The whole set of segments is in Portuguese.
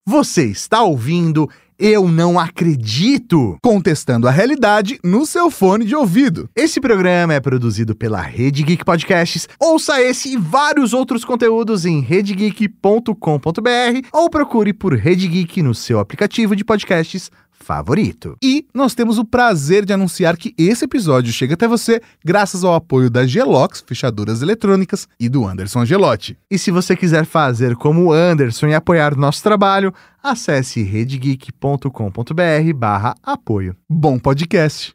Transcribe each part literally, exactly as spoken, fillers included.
Você está ouvindo Eu Não Acredito, contestando a realidade no seu fone de ouvido. Esse programa é produzido pela Rede Geek Podcasts. Ouça esse e vários outros conteúdos em rede geek ponto com ponto b r ou procure por Rede Geek no seu aplicativo de podcasts favorito. E nós temos o prazer de anunciar que esse episódio chega até você graças ao apoio da Gelox, fechaduras eletrônicas, e do Anderson Angelotti. E se você quiser fazer como o Anderson e apoiar nosso trabalho, acesse rede geek ponto com ponto b r barra apoio. Bom podcast!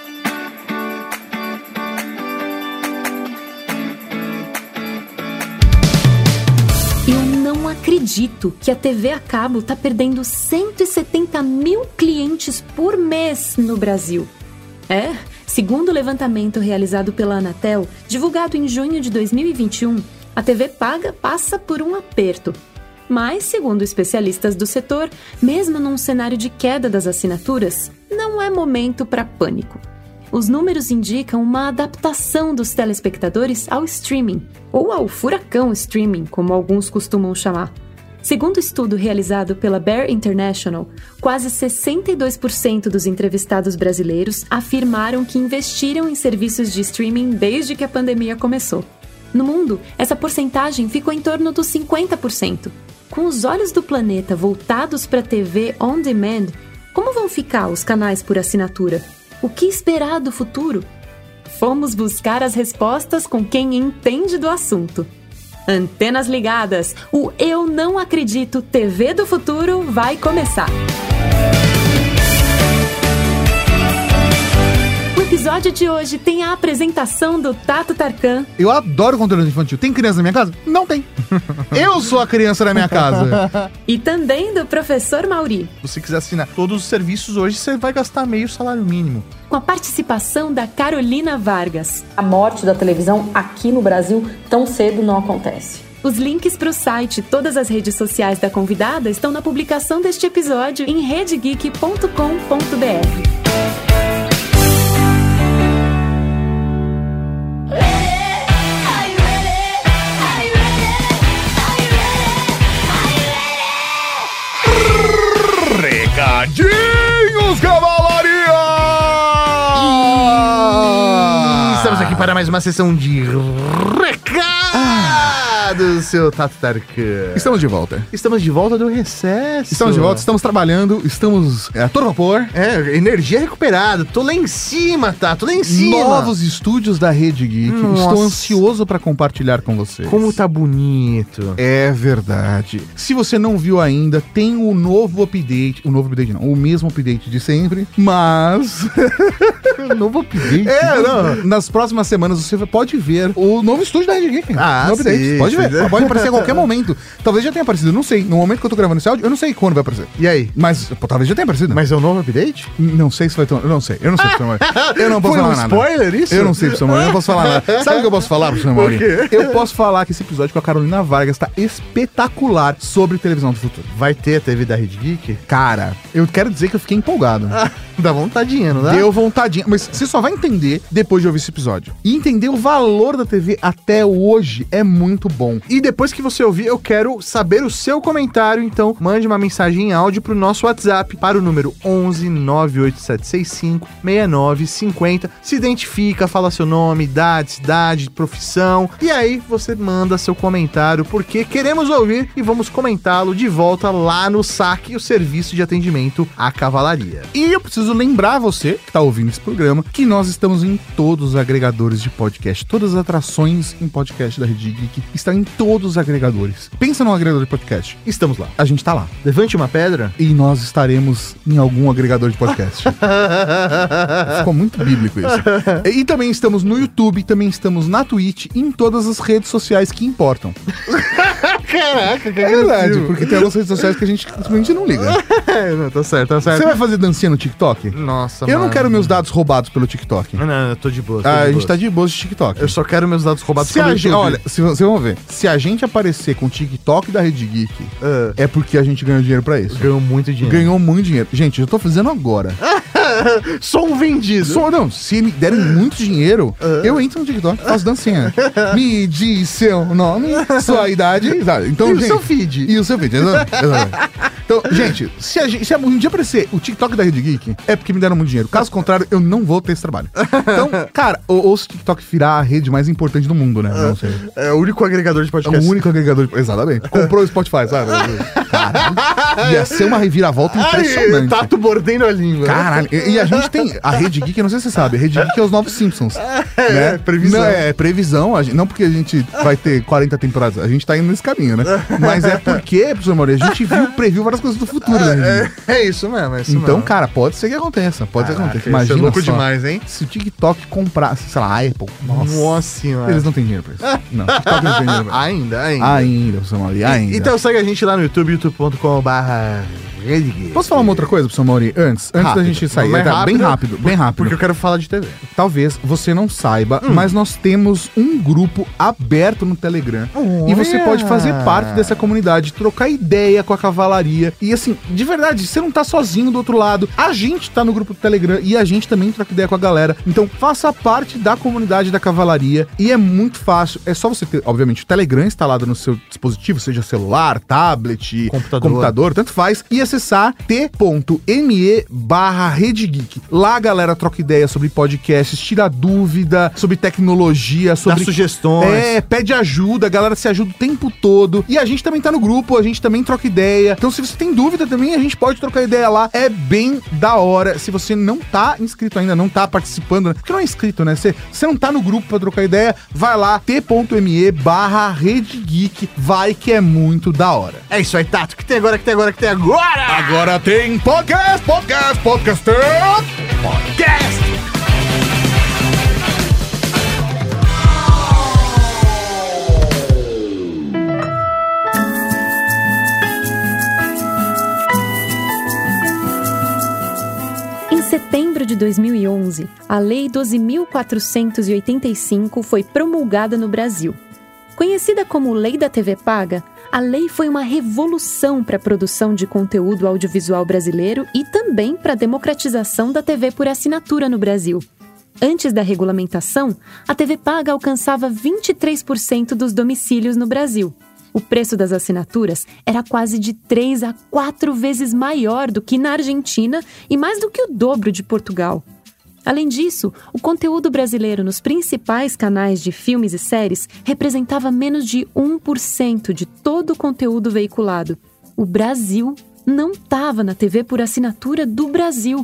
Não acredito que a T V a cabo está perdendo cento e setenta mil clientes por mês no Brasil. É, segundo o levantamento realizado pela Anatel, divulgado em junho de dois mil e vinte e um, a T V paga passa por um aperto. Mas, segundo especialistas do setor, mesmo num cenário de queda das assinaturas, não é momento para pânico. Os números indicam uma adaptação dos telespectadores ao streaming, ou ao furacão streaming, como alguns costumam chamar. Segundo o estudo realizado pela Bear International, quase sessenta e dois por cento dos entrevistados brasileiros afirmaram que investiram em serviços de streaming desde que a pandemia começou. No mundo, essa porcentagem ficou em torno dos cinquenta por cento. Com os olhos do planeta voltados para a T V on demand, como vão ficar os canais por assinatura? O que esperar do futuro? Fomos buscar as respostas com quem entende do assunto. Antenas ligadas, o Eu Não Acredito T V do Futuro vai começar. O episódio de hoje tem a apresentação do Tato Tarkan. Eu adoro conteúdo infantil. Tem criança na minha casa? Não tem. Eu sou a criança da minha casa. E também do professor Mauri. Se você quiser assinar todos os serviços hoje, você vai gastar meio salário mínimo. Com a participação da Carolina Vargas. A morte da televisão aqui no Brasil tão cedo não acontece. Os links para o site e todas as redes sociais da convidada estão na publicação deste episódio em rede geek ponto com ponto b r. Recadinhos, cavalaria! E estamos aqui para mais uma sessão de recados, seu Tato Tarkan. Estamos de volta. Estamos de volta do recesso. Estamos de volta, estamos trabalhando, estamos é, a todo vapor. É, energia recuperada. Tô lá em cima, tá? Tô lá em cima. Novos estúdios da Rede Geek. Nossa. Estou ansioso para compartilhar com vocês. Como tá bonito. É verdade. Se você não viu ainda, tem o novo update. O novo update não, o mesmo update de sempre, mas... Novo update? É, não. Nas próximas semanas você pode ver o novo estúdio da Rede Geek. Ah, no update. sim, Pode ver. sim. Pode aparecer a qualquer momento. Talvez já tenha aparecido, não sei. No momento que eu tô gravando esse áudio, eu não sei quando vai aparecer. E aí? Mas pô, talvez já tenha aparecido. Mas é o novo update? Não sei se vai ter. Eu não sei. Eu não sei, professor Mauri. Eu não posso Foi falar um nada. spoiler isso? Eu não sei, professor Mauri. Eu não posso falar nada. Sabe o que eu posso falar, professor Mauri? O quê? Eu posso falar que esse episódio com a Carolina Vargas tá espetacular sobre televisão do futuro. Vai ter a T V da Rede Geek? Cara, eu quero dizer que eu fiquei empolgado. Dá vontadinha, não dá? Deu vontadinha. Mas você só vai entender depois de ouvir esse episódio. E entender o valor da T V até hoje é muito bom. E depois que você ouvir, eu quero saber o seu comentário, então mande uma mensagem em áudio pro nosso WhatsApp, para o número onze nove oito sete seis cinco seis nove cinco zero. Se identifica, fala seu nome, idade, cidade, profissão, e aí você manda seu comentário, porque queremos ouvir e vamos comentá-lo de volta lá no Saque, o serviço de atendimento à cavalaria. E eu preciso lembrar você, que tá ouvindo esse programa, que nós estamos em todos os agregadores de podcast. Todas as atrações em podcast da Rede Geek estão em todos os agregadores. Pensa num agregador de podcast. Estamos lá. A gente tá lá. Levante uma pedra. E nós estaremos em algum agregador de podcast. Ficou muito bíblico isso. E também estamos no YouTube, também estamos na Twitch e em todas as redes sociais que importam. Caraca, que É verdade, porque tem algumas redes sociais que a gente simplesmente não liga. Não, tá certo, tá certo. Você vai fazer dancinha no TikTok? Nossa, Eu mano. não quero meus dados roubados pelo TikTok. Não, não, eu tô de boa. Tô Ah, de a gente boa. tá de boas de TikTok. Eu só quero meus dados roubados Se pelo a gente, YouTube. olha, se, vocês vão ver, se a gente aparecer com o TikTok da Rede Geek, Ah. é porque a gente ganhou dinheiro pra isso. Ganhou muito dinheiro. Ganhou muito dinheiro. Gente, eu tô fazendo agora. Sou um vendido. Só, não, se me derem muito dinheiro, eu entro no TikTok e faço dancinha. Me diz seu nome, sua idade, sabe? Então, E o gente, seu feed. E o seu feed, exatamente. exatamente. Então, gente, se, a gente, se um dia aparecer o TikTok da Rede Geek, é porque me deram muito dinheiro. Caso contrário, eu não vou ter esse trabalho. Então, cara, ou, ou se o TikTok virar a rede mais importante do mundo, né? Não sei. É o único agregador de podcast. É o único agregador de... Exatamente. Comprou o Spotify, sabe? Caralho. Ia ser uma reviravolta impressionante. Ai, Tato mordendo a língua. Caralho. E, e a gente tem a Rede Geek, eu não sei se você sabe, a Rede Geek é os novos Simpsons. É, né? previsão. Não, é previsão, a gente, não porque a gente vai ter quarenta temporadas, a gente tá indo nesse caminho, né? Mas é porque, professor Mauri, a gente viu, previu várias coisas do futuro, né? É, é isso mesmo, é isso Então, mesmo. cara, pode ser que aconteça, pode ser que Caraca, aconteça. isso Imagina é louco só, demais, hein? se o TikTok comprasse, sei lá, a Apple, nossa, Nossa senhora. eles não têm dinheiro pra isso. Não, TikTok não tem dinheiro pra isso. Ainda, ainda. Ainda, professor Mauri, ainda. Então segue a gente lá no YouTube, youtube ponto com barra Rede Geek. Posso falar uma outra coisa, professor Mauri? Antes, antes Rápido. da gente sair, Mais tá, rápido, bem rápido, bem rápido. Porque eu quero falar de T V. Talvez você não saiba, Hum. mas nós temos um grupo aberto no Telegram. E você Olha! pode fazer parte dessa comunidade, trocar ideia com a cavalaria. E assim, de verdade, você não tá sozinho do outro lado. A gente tá no grupo do Telegram e a gente também troca ideia com a galera. Então faça parte da comunidade da cavalaria. E é muito fácil. É só você ter, obviamente, o Telegram instalado no seu dispositivo, seja celular, tablet, Computador. computador tanto faz. E acessar t.me barra Rede Geek. Lá a galera troca ideia sobre podcasts, tira dúvida sobre tecnologia, sobre Dá sugestões. É, pede ajuda, a galera se ajuda o tempo todo. E a gente também tá no grupo, a gente também troca ideia. Então se você tem dúvida também, a gente pode trocar ideia lá. É bem da hora. Se você não tá inscrito ainda, não tá participando, né? Porque não é inscrito, né? Você, você não tá no grupo pra trocar ideia, vai lá, t.me barra Rede Geek. Vai que é muito da hora. É isso aí, Tato. Que tem agora, que tem agora, que tem agora? Agora tem podcast, podcast, podcaster, podcast. Em setembro de dois mil e onze, a Lei doze mil quatrocentos e oitenta e cinco foi promulgada no Brasil. Conhecida como Lei da T V Paga, a lei foi uma revolução para a produção de conteúdo audiovisual brasileiro e também para a democratização da T V por assinatura no Brasil. Antes da regulamentação, a T V Paga alcançava vinte e três por cento dos domicílios no Brasil. O preço das assinaturas era quase de três a quatro vezes maior do que na Argentina e mais do que o dobro de Portugal. Além disso, o conteúdo brasileiro nos principais canais de filmes e séries representava menos de um por cento de todo o conteúdo veiculado. O Brasil não estava na T V por assinatura do Brasil.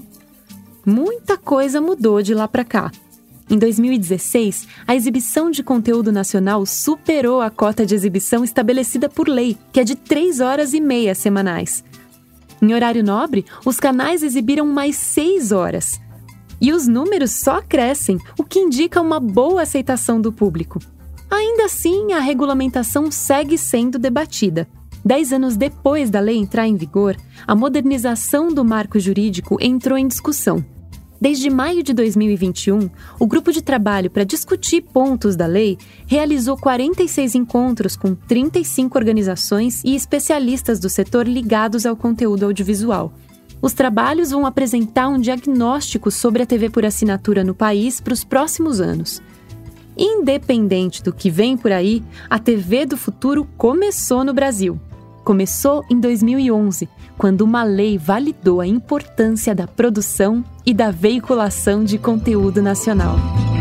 Muita coisa mudou de lá para cá. Em dois mil e dezesseis, a exibição de conteúdo nacional superou a cota de exibição estabelecida por lei, que é de três horas e meia semanais. Em horário nobre, os canais exibiram mais seis horas. E os números só crescem, o que indica uma boa aceitação do público. Ainda assim, a regulamentação segue sendo debatida. Dez anos depois da lei entrar em vigor, a modernização do marco jurídico entrou em discussão. Desde maio de dois mil e vinte e um, o grupo de trabalho para discutir pontos da lei realizou quarenta e seis encontros com trinta e cinco organizações e especialistas do setor ligados ao conteúdo audiovisual. Os trabalhos vão apresentar um diagnóstico sobre a T V por assinatura no país para os próximos anos. Independente do que vem por aí, a T V do futuro começou no Brasil. Começou em dois mil e onze, quando uma lei validou a importância da produção e da veiculação de conteúdo nacional.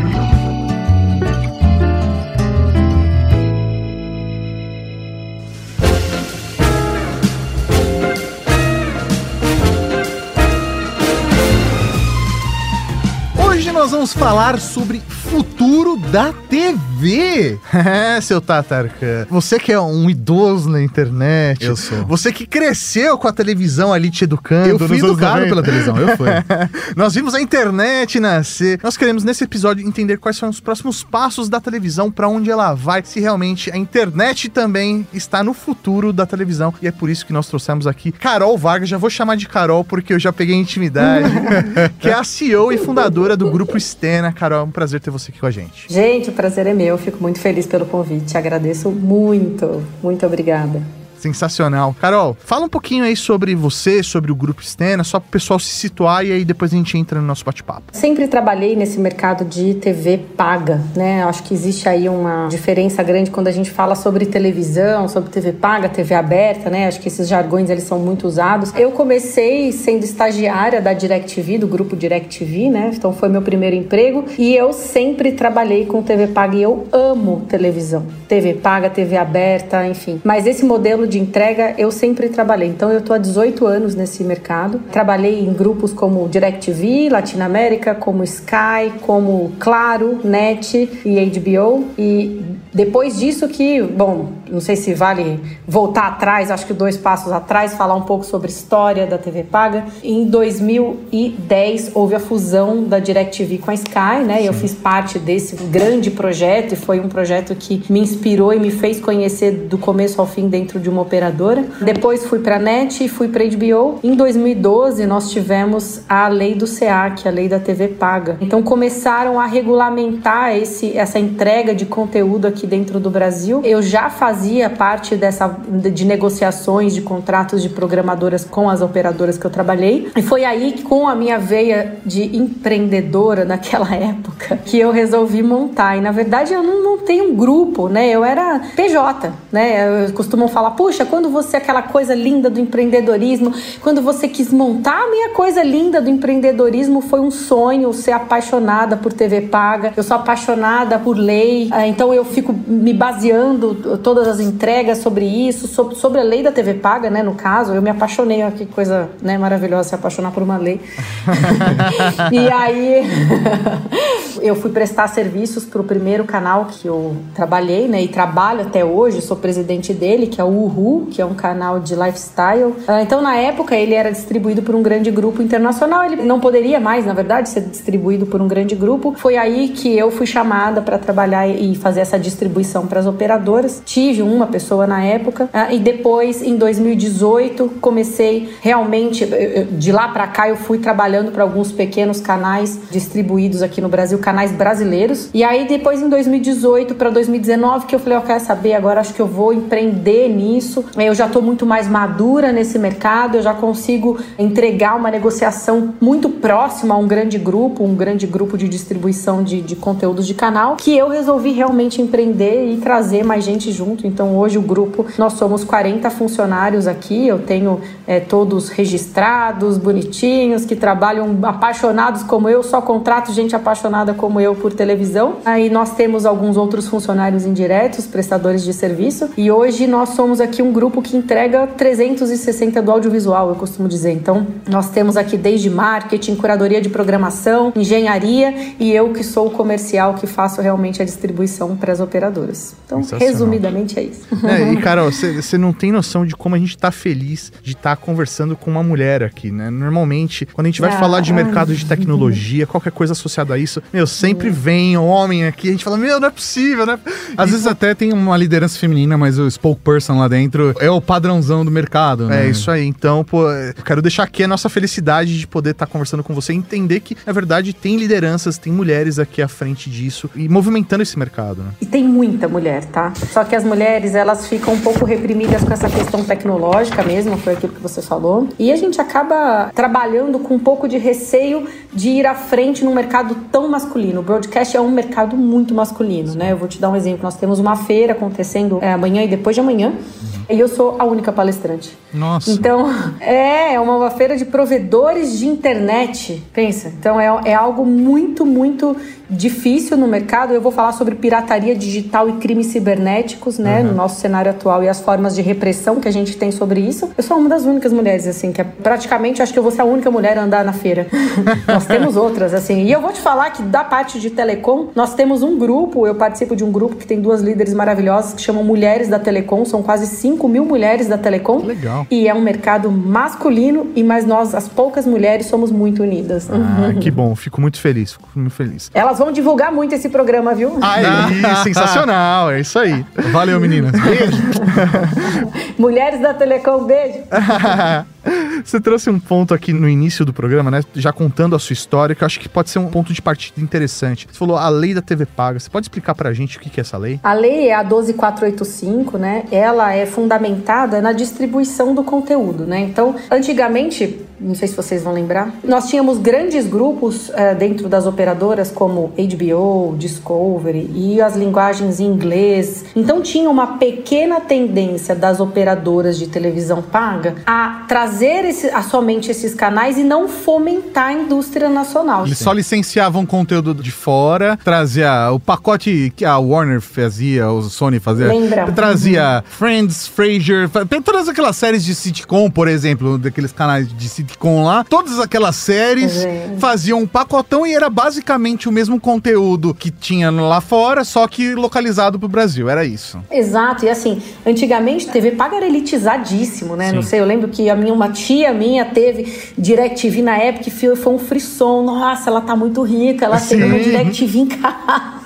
Hoje nós vamos falar sobre futuro da T V. É, seu Tatarca. Você que é um idoso na internet. Eu sou. Você que cresceu com a televisão ali te educando. Eu fui nos anos educado noventa. pela televisão, eu fui. Nós vimos a internet nascer. Nós queremos, nesse episódio, entender quais são os próximos passos da televisão, pra onde ela vai, se realmente a internet também está no futuro da televisão. E é por isso que nós trouxemos aqui Carol Vargas. Já vou chamar de Carol, porque eu já peguei intimidade. Que é a C E O e fundadora do Grupo Stena. Carol, é um prazer ter você aqui com a gente. Gente, o prazer é meu. Fico muito feliz pelo convite. Agradeço muito. Muito obrigada. Sensacional. Carol, fala um pouquinho aí sobre você, sobre o Grupo Stena, só para o pessoal se situar e aí depois a gente entra no nosso bate-papo. Sempre trabalhei nesse mercado de T V paga, né? Acho que existe aí uma diferença grande quando a gente fala sobre televisão, sobre T V paga, T V aberta, né? Acho que esses jargões, eles são muito usados. Eu comecei sendo estagiária da DirecTV, do grupo DirecTV, né? Então foi meu primeiro emprego e eu sempre trabalhei com T V paga e eu amo televisão. T V paga, T V aberta, enfim. Mas esse modelo de entrega eu sempre trabalhei. Então eu tô há dezoito anos nesse mercado. Trabalhei em grupos como DirecTV, Latinoamérica, como Sky, como Claro, Net e H B O. E depois disso que, bom, não sei se vale voltar atrás, acho que dois passos atrás, falar um pouco sobre a história da T V paga. Em dois mil e dez houve a fusão da DirecTV com a Sky, né? Sim. Eu fiz parte desse grande projeto e foi um projeto que me inspirou e me fez conhecer do começo ao fim dentro de uma operadora. Depois fui para a Net e fui para a H B O. Em dois mil e doze nós tivemos a lei do S E A C, a lei da T V paga. Então começaram a regulamentar esse, essa entrega de conteúdo aqui dentro do Brasil. Eu já fazia parte dessa, de negociações de contratos de programadoras com as operadoras que eu trabalhei. E foi aí que, com a minha veia de empreendedora naquela época, que eu resolvi montar. E na verdade eu não montei um grupo, né? Eu era P J, né? Eu costumo falar, puxa, quando você, aquela coisa linda do empreendedorismo, quando você quis montar, a minha coisa linda do empreendedorismo foi um sonho, ser apaixonada por T V paga. Eu sou apaixonada por lei, então eu fico me baseando todas as entregas sobre isso, sobre, sobre a lei da T V paga, né? No caso, eu me apaixonei, olha que coisa, né, maravilhosa se apaixonar por uma lei. E aí eu fui prestar serviços para o primeiro canal que eu trabalhei, né? E trabalho até hoje, sou presidente dele, que é o Uhu, que é um canal de lifestyle. Então, na época, ele era distribuído por um grande grupo internacional. Ele não poderia mais, na verdade, ser distribuído por um grande grupo. Foi aí que eu fui chamada para trabalhar e fazer essa distribuição para as operadoras. Tive uma pessoa na época. E depois, em dois mil e dezoito, comecei realmente... De lá para cá, eu fui trabalhando para alguns pequenos canais distribuídos aqui no Brasil, canais brasileiros. E aí, depois, em dois mil e dezoito para dois mil e dezenove, que eu falei, eu quero saber, agora acho que eu vou empreender nisso. Eu já estou muito mais madura nesse mercado, eu já consigo entregar uma negociação muito próxima a um grande grupo, um grande grupo de distribuição de, de conteúdos de canal, que eu resolvi realmente empreender e trazer mais gente junto. Então, hoje o grupo, nós somos quarenta funcionários aqui, eu tenho é, todos registrados, bonitinhos, que trabalham apaixonados como eu, só contrato gente apaixonada como eu por televisão. Aí nós temos alguns outros funcionários indiretos, prestadores de serviço, e hoje nós somos aqui um grupo que entrega trezentos e sessenta do audiovisual, eu costumo dizer. Então, nós temos aqui desde marketing, curadoria de programação, engenharia, e eu que sou o comercial, que faço realmente a distribuição para as operadoras. Então, resumidamente é isso. É, e, Carol, você não tem noção de como a gente tá feliz de estar tá conversando com uma mulher aqui, né? Normalmente, quando a gente vai ah, falar de mercado de tecnologia, qualquer coisa associada a isso, meu, sempre vem homem aqui, a gente fala, meu, não é possível, né? Às e vezes até tem uma liderança feminina, mas o spokesperson lá dentro é o padrãozão do mercado, né? É isso aí. Então, pô, eu quero deixar aqui a nossa felicidade de poder estar tá conversando com você e entender que, na verdade, tem lideranças, tem mulheres aqui à frente disso e movimentando esse mercado, né? E tem muita mulher, tá? Só que as mulheres, elas ficam um pouco reprimidas com essa questão tecnológica mesmo, foi aquilo que você falou. E a gente acaba trabalhando com um pouco de receio de ir à frente num mercado tão masculino. O broadcast é um mercado muito masculino, né? Eu vou te dar um exemplo. Nós temos uma feira acontecendo é, amanhã e depois de amanhã. E eu sou a única palestrante. Nossa. Então, é uma, uma feira de provedores de internet. Pensa. Então, é, é algo muito, muito difícil no mercado. Eu vou falar sobre pirataria digital e crimes cibernéticos, né? Uhum. No nosso cenário atual e as formas de repressão que a gente tem sobre isso. Eu sou uma das únicas mulheres, assim, que é praticamente, acho que eu vou ser a única mulher a andar na feira. Nós temos outras, assim. E eu vou te falar que da parte de telecom, nós temos um grupo, eu participo de um grupo que tem duas líderes maravilhosas que chamam Mulheres da Telecom, são quase cinco mil mulheres da Telecom. Legal. E é um mercado masculino, e mas nós, as poucas mulheres, somos muito unidas. Ah, que bom. Fico muito feliz, fico muito feliz. Elas vão divulgar muito esse programa, viu? Aí, sensacional, é isso aí. Valeu, meninas. Beijo. Mulheres da Telecom, beijo. Você trouxe um ponto aqui no início do programa, né? Já contando a sua história, que eu acho que pode ser um ponto de partida interessante. Você falou a lei da T V paga. Você pode explicar pra gente o que é essa lei? A lei é a doze mil quatrocentos e oitenta e cinco, né? Ela é fundamentada na distribuição do conteúdo, né? Então, antigamente, não sei se vocês vão lembrar, nós tínhamos grandes grupos uh, dentro das operadoras como H B O, Discovery e as linguagens em inglês. Então, tinha uma pequena tendência das operadoras de televisão paga a trazer esse, a somente esses canais e não fomentar a indústria nacional. Eles só licenciavam conteúdo de fora, trazia o pacote que a Warner fazia, o Sony fazia. Lembra? Trazia uhum. Friends, Frasier, todas aquelas séries de sitcom, por exemplo, daqueles canais de sitcom lá, todas aquelas séries é. faziam um pacotão e era basicamente o mesmo conteúdo que tinha lá fora, só que localizado pro Brasil, era isso. Exato, e assim, antigamente T V paga era elitizadíssimo, né? Sim. Não sei, eu lembro que a minha, uma tia minha teve DirecTV na época e foi um frisson. Nossa, ela tá muito rica, ela Sim. teve uma DirecTV em casa.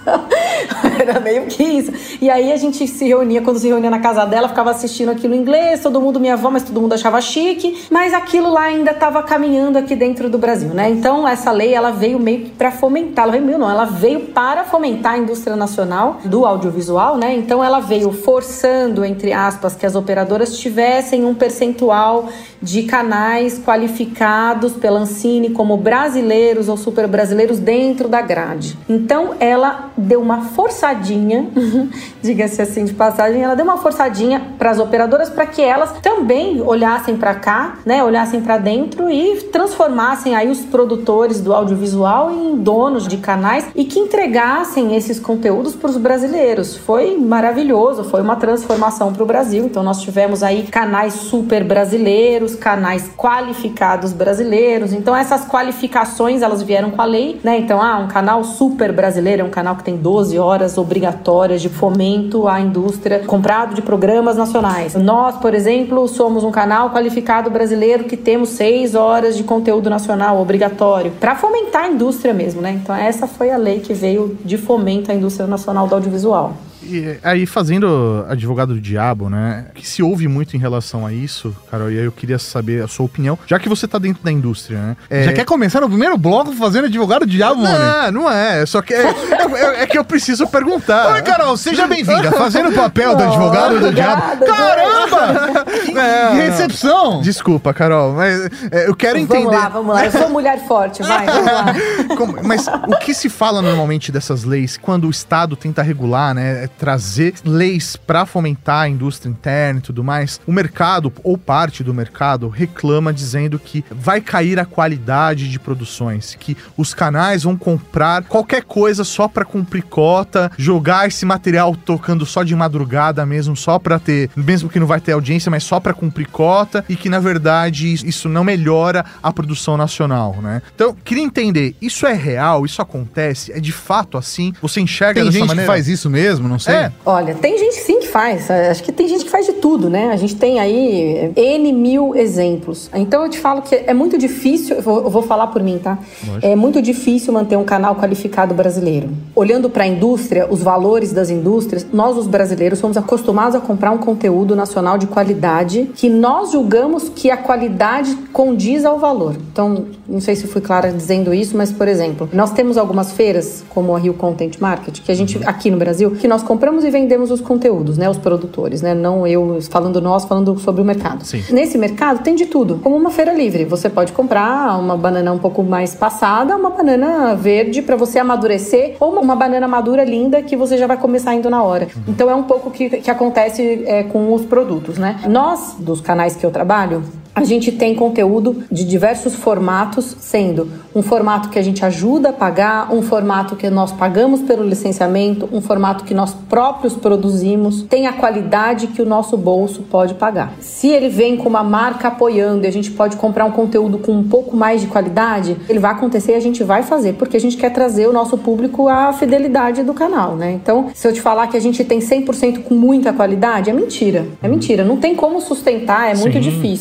Era meio que isso. E aí a gente se reunia, quando se reunia na casa dela, ficava assistindo aquilo em inglês, todo mundo, minha avó, mas todo mundo achava chique, mas aquilo lá ainda estava caminhando aqui dentro do Brasil, né? Então essa lei, ela veio meio que para fomentar, ela veio meio não, ela veio para fomentar a indústria nacional do audiovisual, né? Então ela veio forçando, entre aspas, que as operadoras tivessem um percentual de canais qualificados pela Ancine como brasileiros ou super brasileiros dentro da grade. Então ela deu uma forçadinha, diga-se assim de passagem, ela deu uma forçadinha para as operadoras para que elas também olhassem para cá, né, olhassem para dentro e transformassem aí os produtores do audiovisual em donos de canais e que entregassem esses conteúdos para os brasileiros. Foi maravilhoso, foi uma transformação para o Brasil. Então nós tivemos aí canais super brasileiros, canais qualificados brasileiros. Então essas qualificações, elas vieram com a lei, né? Então, ah, um canal super brasileiro é um canal que tem doze horas obrigatórias de fomento à indústria, comprado de programas nacionais. Nós, por exemplo, somos um canal qualificado brasileiro que temos seis horas de conteúdo nacional obrigatório, para fomentar a indústria mesmo, né? Então essa foi a lei que veio de fomento à indústria nacional do audiovisual. E aí, fazendo advogado do diabo, né, que se ouve muito em relação a isso, Carol, e aí eu queria saber a sua opinião, já que você tá dentro da indústria, né? É... Já quer começar no primeiro bloco fazendo advogado do diabo, mano? Não, não é, só que é, é, é que eu preciso perguntar. Oi, Carol, seja bem-vinda, fazendo o papel do advogado do diabo. Caramba! Que não, recepção! Não. Desculpa, Carol, mas é, eu quero entender... Vamos lá, vamos lá, eu sou mulher forte, vai, vamos lá. Como, mas o que se fala normalmente dessas leis, quando o Estado tenta regular, né, trazer leis para fomentar a indústria interna e tudo mais, o mercado, ou parte do mercado, reclama dizendo que vai cair a qualidade de produções, que os canais vão comprar qualquer coisa só para cumprir cota, jogar esse material tocando só de madrugada mesmo, só para ter, mesmo que não vai ter audiência, mas só para cumprir cota, e que na verdade isso não melhora a produção nacional, né? Então, queria entender, isso é real? Isso acontece? É de fato assim? Você enxerga tem dessa gente maneira? Que faz isso mesmo? Não sei. É. Olha, tem gente sim que faz. Acho que tem gente que faz de tudo, né? A gente tem aí N mil exemplos. Então eu te falo que é muito difícil, eu vou, eu vou falar por mim, tá? Lógico. É muito difícil manter um canal qualificado brasileiro. Olhando para a indústria, os valores das indústrias, nós os brasileiros somos acostumados a comprar um conteúdo nacional de qualidade que nós julgamos que a qualidade condiz ao valor. Então, não sei se fui clara dizendo isso, mas, por exemplo, nós temos algumas feiras, como a Rio Content Market, que a gente, aqui no Brasil, que nós compramos e vendemos os conteúdos, né? Os produtores, né? Não eu falando nós, falando sobre o mercado. Sim. Nesse mercado tem de tudo, como uma feira livre. Você pode comprar uma banana um pouco mais passada, uma banana verde para você amadurecer, ou uma banana madura linda que você já vai comer saindo na hora. Uhum. Então é um pouco o que, que acontece é, com os produtos, né? Nós, dos canais que eu trabalho, a gente tem conteúdo de diversos formatos, sendo um formato que a gente ajuda a pagar, um formato que nós pagamos pelo licenciamento, um formato que nós próprios produzimos, tem a qualidade que o nosso bolso pode pagar. Se ele vem com uma marca apoiando e a gente pode comprar um conteúdo com um pouco mais de qualidade, ele vai acontecer e a gente vai fazer, porque a gente quer trazer o nosso público à fidelidade do canal, né? Então, se eu te falar que a gente tem cem por cento com muita qualidade, é mentira. É mentira. Não tem como sustentar, é muito Sim. difícil. Uhum.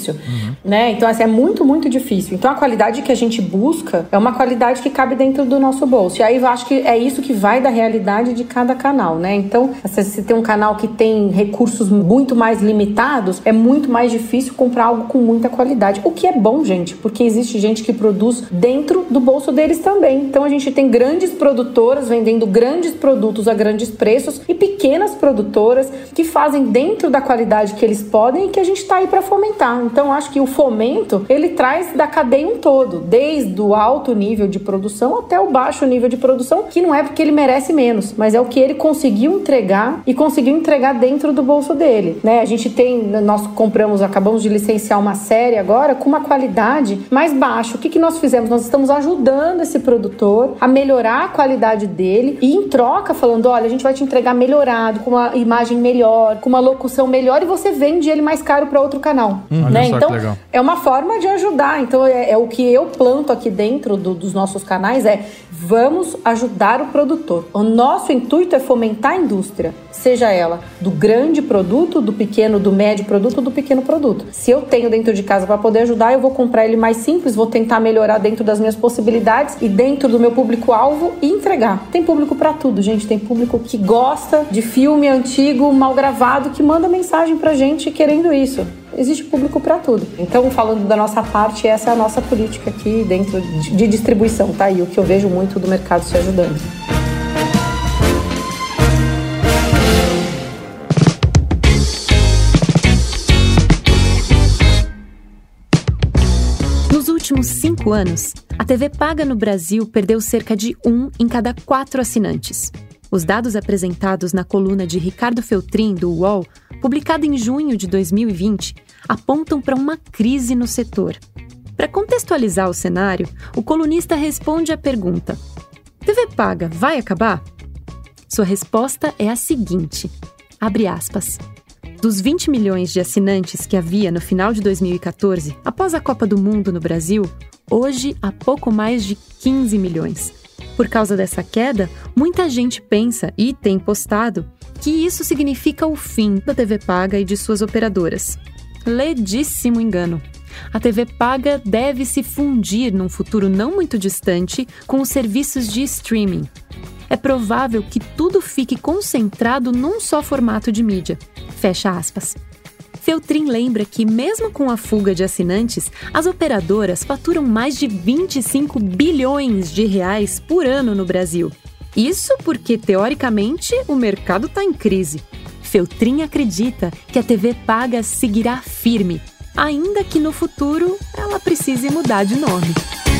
uhum. né? Então, assim, é muito, muito difícil. Então, a qualidade que a gente busca é uma qualidade que cabe dentro do nosso bolso. E aí, eu acho que é isso que vai da realidade de cada canal, né? Então, se você tem um canal que tem recursos muito mais limitados, é muito mais difícil comprar algo com muita qualidade. O que é bom, gente, porque existe gente que produz dentro do bolso deles também. Então, a gente tem grandes produtoras vendendo grandes produtos a grandes preços e pequenas produtoras que fazem dentro da qualidade que eles podem e que a gente está aí para fomentar. Então, acho que o fomento, ele traz da cadeia um todo, desde o alto nível de produção até o baixo nível de produção, que não é porque ele merece menos, mas é o que ele conseguiu entregar e conseguiu entregar dentro do bolso dele, né? A gente tem, nós compramos, acabamos de licenciar uma série agora com uma qualidade mais baixa. O que, que nós fizemos? Nós estamos ajudando esse produtor a melhorar a qualidade dele e em troca falando, olha, a gente vai te entregar melhorado, com uma imagem melhor, com uma locução melhor e você vende ele mais caro para outro canal, hum, né? Então, é uma forma de ajudar. Então, é, é o que eu planto aqui dentro do, dos nossos canais é vamos ajudar o produtor. O nosso intuito é fomentar a indústria, seja ela do grande produto, do pequeno, do médio produto, do pequeno produto. Se eu tenho dentro de casa para poder ajudar, eu vou comprar ele mais simples, vou tentar melhorar dentro das minhas possibilidades e dentro do meu público-alvo e entregar. Tem público para tudo, gente. Tem público que gosta de filme antigo, mal gravado, que manda mensagem pra gente querendo isso. Existe público para tudo. Então, falando da nossa parte, essa é a nossa política aqui dentro de, de distribuição, tá? E o que eu vejo muito do mercado se ajudando. Nos últimos cinco anos, a T V paga no Brasil perdeu cerca de um em cada quatro assinantes. Os dados apresentados na coluna de Ricardo Feltrin, do U O L, publicada em junho de dois mil e vinte, apontam para uma crise no setor. Para contextualizar o cenário, o colunista responde à pergunta: T V paga vai acabar? Sua resposta é a seguinte, abre aspas, dos vinte milhões de assinantes que havia no final de dois mil e catorze, após a Copa do Mundo no Brasil, hoje há pouco mais de quinze milhões. Por causa dessa queda, muita gente pensa, e tem postado, que isso significa o fim da T V paga e de suas operadoras. Ledíssimo engano. A T V paga deve se fundir num futuro não muito distante com os serviços de streaming. É provável que tudo fique concentrado num só formato de mídia. Fecha aspas. Feltrin lembra que, mesmo com a fuga de assinantes, as operadoras faturam mais de vinte e cinco bilhões de reais por ano no Brasil. Isso porque, teoricamente, o mercado está em crise. Feltrin acredita que a T V paga seguirá firme, ainda que no futuro ela precise mudar de nome.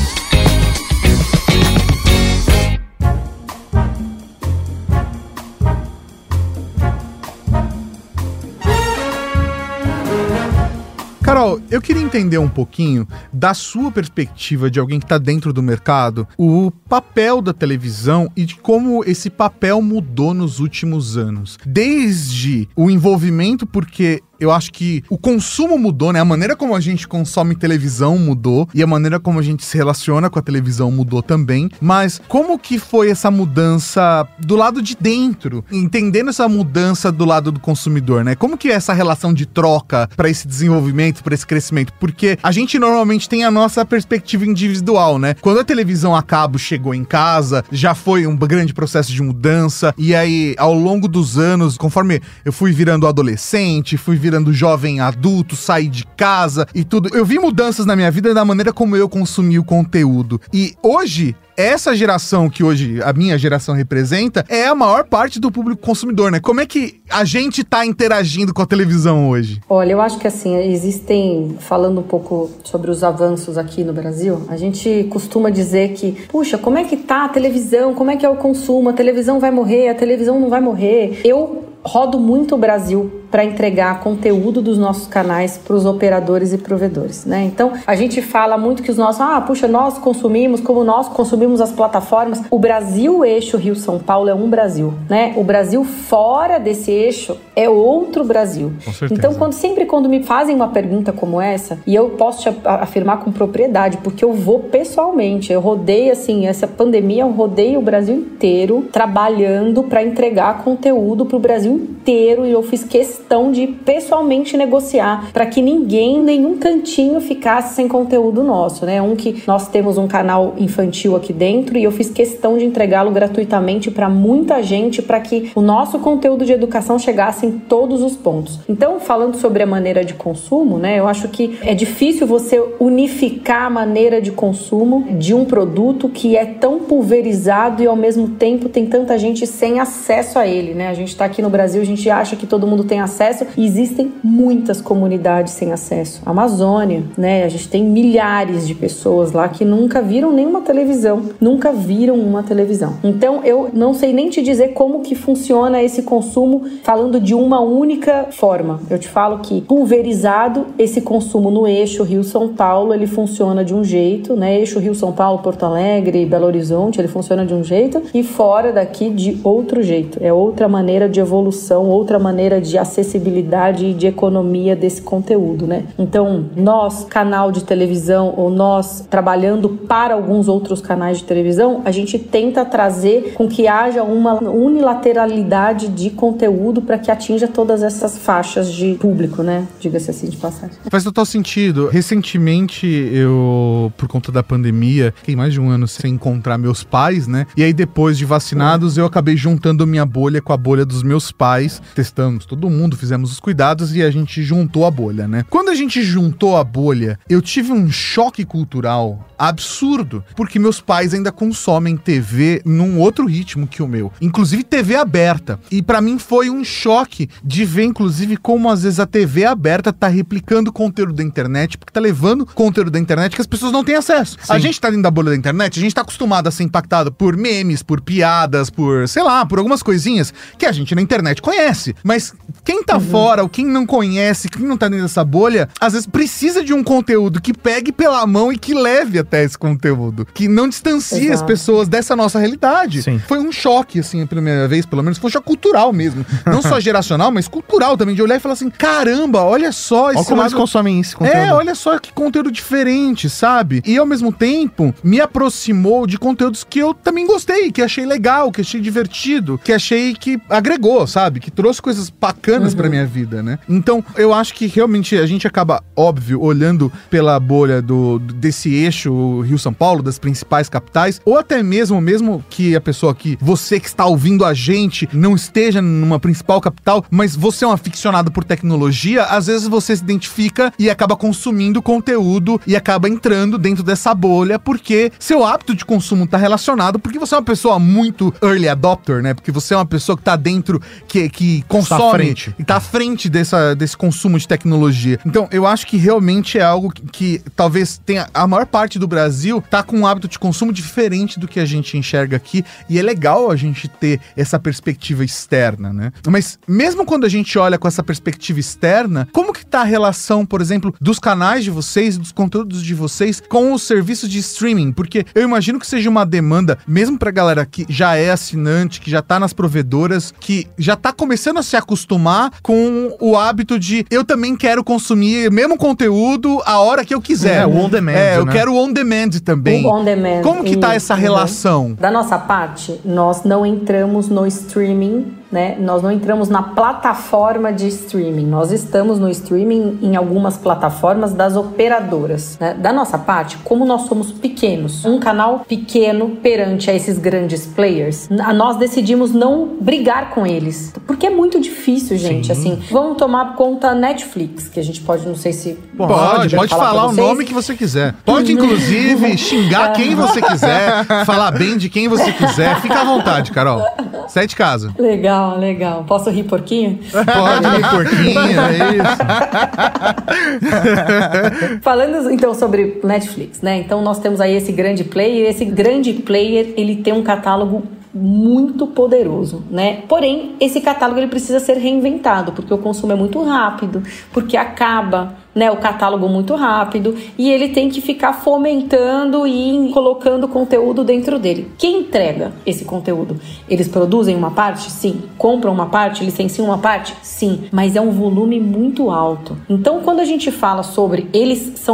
Carol, eu queria entender um pouquinho, da sua perspectiva de alguém que está dentro do mercado, o papel da televisão e de como esse papel mudou nos últimos anos. Desde o envolvimento, porque eu acho que o consumo mudou, né? A maneira como a gente consome televisão mudou e a maneira como a gente se relaciona com a televisão mudou também. Mas como que foi essa mudança do lado de dentro? Entendendo essa mudança do lado do consumidor, né? Como que é essa relação de troca para esse desenvolvimento, para esse crescimento? Porque a gente normalmente tem a nossa perspectiva individual, né? Quando a televisão a cabo chegou em casa, já foi um grande processo de mudança. E aí, ao longo dos anos, conforme eu fui virando adolescente, fui virando virando jovem adulto, sair de casa e tudo. Eu vi mudanças na minha vida da maneira como eu consumi o conteúdo. E hoje, essa geração que hoje a minha geração representa é a maior parte do público consumidor, né? Como é que a gente tá interagindo com a televisão hoje? Olha, eu acho que assim, existem, falando um pouco sobre os avanços aqui no Brasil, a gente costuma dizer que, puxa, como é que tá a televisão? Como é que é o consumo? A televisão vai morrer? A televisão não vai morrer? Eu rodo muito o Brasil para entregar conteúdo dos nossos canais para os operadores e provedores, né? Então, a gente fala muito que os nossos, ah, puxa, nós consumimos, como nós consumimos as plataformas. O Brasil, eixo Rio-São Paulo, é um Brasil, né? O Brasil fora desse eixo é outro Brasil. Com certeza. Então, quando, sempre quando me fazem uma pergunta como essa, e eu posso te afirmar com propriedade, porque eu vou pessoalmente, eu rodei, assim, essa pandemia, eu rodei o Brasil inteiro trabalhando para entregar conteúdo para o Brasil inteiro, e eu fiz questão questão de pessoalmente negociar para que ninguém, nenhum cantinho ficasse sem conteúdo nosso, né? Um que nós temos um canal infantil aqui dentro e eu fiz questão de entregá-lo gratuitamente para muita gente, para que o nosso conteúdo de educação chegasse em todos os pontos. Então, falando sobre a maneira de consumo, né? Eu acho que é difícil você unificar a maneira de consumo de um produto que é tão pulverizado e ao mesmo tempo tem tanta gente sem acesso a ele, né? A gente está aqui no Brasil, a gente acha que todo mundo tem acesso e existem muitas comunidades sem acesso. A Amazônia, né? A gente tem milhares de pessoas lá que nunca viram nenhuma televisão, nunca viram uma televisão. Então, eu não sei nem te dizer como que funciona esse consumo falando de uma única forma. Eu te falo que pulverizado, esse consumo no eixo Rio-São Paulo, ele funciona de um jeito, né? Eixo Rio-São Paulo, Porto Alegre, Belo Horizonte, ele funciona de um jeito e fora daqui de outro jeito. É outra maneira de evolução, outra maneira de acessibilidade e de economia desse conteúdo, né? Então, nós, canal de televisão, ou nós trabalhando para alguns outros canais de televisão, a gente tenta trazer com que haja uma unilateralidade de conteúdo para que atinja todas essas faixas de público, né? Diga-se assim de passagem. Faz total sentido. Recentemente, eu, por conta da pandemia, fiquei mais de um ano sem encontrar meus pais, né? E aí, depois de vacinados, eu acabei juntando minha bolha com a bolha dos meus pais. Testamos todo mundo, fizemos os cuidados e a gente juntou a bolha, né? Quando a gente juntou a bolha, eu tive um choque cultural absurdo, porque meus pais ainda consomem T V num outro ritmo que o meu, inclusive T V aberta. E pra mim foi um choque de ver, inclusive, como às vezes a T V aberta tá replicando conteúdo da internet, porque tá levando conteúdo da internet que as pessoas não têm acesso. Sim. A gente tá dentro da bolha da internet, a gente tá acostumado a ser impactado por memes, por piadas, por, sei lá, por algumas coisinhas que a gente na internet conhece. Mas quem tá uhum. fora, ou quem não conhece, quem não tá dentro dessa bolha, às vezes precisa de um conteúdo que pegue pela mão e que leve até esse conteúdo, que não distancie Exato. As pessoas dessa nossa realidade. Sim. Foi um choque, assim, a primeira vez, pelo menos, foi um choque cultural mesmo. Não só geracional, mas cultural também, de olhar e falar assim, caramba, olha só esse olha como lado... eles consomem esse conteúdo. É, olha só que conteúdo diferente, sabe? E ao mesmo tempo, me aproximou de conteúdos que eu também gostei, que achei legal, que achei divertido, que achei que agregou, sabe? Que trouxe coisas bacanas uhum. pra minha vida, né? Então, eu acho que realmente a gente acaba, óbvio, olhando pela bolha do, desse eixo Rio-São Paulo, das principais capitais, ou até mesmo, mesmo que a pessoa que, você que está ouvindo a gente, não esteja numa principal capital, mas você é um aficionado por tecnologia, às vezes você se identifica e acaba consumindo conteúdo e acaba entrando dentro dessa bolha, porque seu hábito de consumo tá relacionado, porque você é uma pessoa muito early adopter, né? Porque você é uma pessoa que tá dentro, que, que consome, tá à frente. e tá à frente dessa, desse consumo de tecnologia. Então, eu acho que realmente é algo que, que talvez tenha, a maior parte do Brasil tá com um hábito de consumo diferente do que a gente enxerga aqui, e é legal a gente ter essa perspectiva externa, né? Mas mesmo quando a gente olha com essa perspectiva externa, como que tá a relação, por exemplo, dos canais de vocês, dos conteúdos de vocês com os serviços de streaming? Porque eu imagino que seja uma demanda, mesmo pra galera que já é assinante, que já tá nas provedoras, que já tá começando a se acostumar com o hábito de eu também quero consumir o mesmo conteúdo a hora que eu quiser. É, o on demand, É, eu né? quero o on demand também. O on demand. Como que tá essa Uhum. relação? Da nossa parte, nós não entramos no streaming, né? Nós não entramos na plataforma de streaming. Nós estamos no streaming em algumas plataformas das operadoras, né? Da nossa parte, como nós somos pequenos, um canal pequeno perante a esses grandes players, nós decidimos não brigar com eles, porque é muito difícil, gente. Sim. Assim, vamos tomar conta Netflix, que a gente pode, não sei se... Pode, pode, pode falar, falar o nome que você quiser. Pode, inclusive, xingar quem você quiser, falar bem de quem você quiser. Fica à vontade, Carol. Sai de casa. Legal, legal. Posso rir porquinho? Pode rir porquinho, é isso. Falando então sobre Netflix, né? Então nós temos aí esse grande player. Esse grande player, ele tem um catálogo muito poderoso, né? Porém, esse catálogo ele precisa ser reinventado, porque o consumo é muito rápido, porque acaba, né, o catálogo muito rápido, e ele tem que ficar fomentando e colocando conteúdo dentro dele. Quem entrega esse conteúdo? Eles produzem uma parte? Sim. Compram uma parte? Licenciam uma parte? Sim. Mas é um volume muito alto. Então, quando a gente fala sobre eles são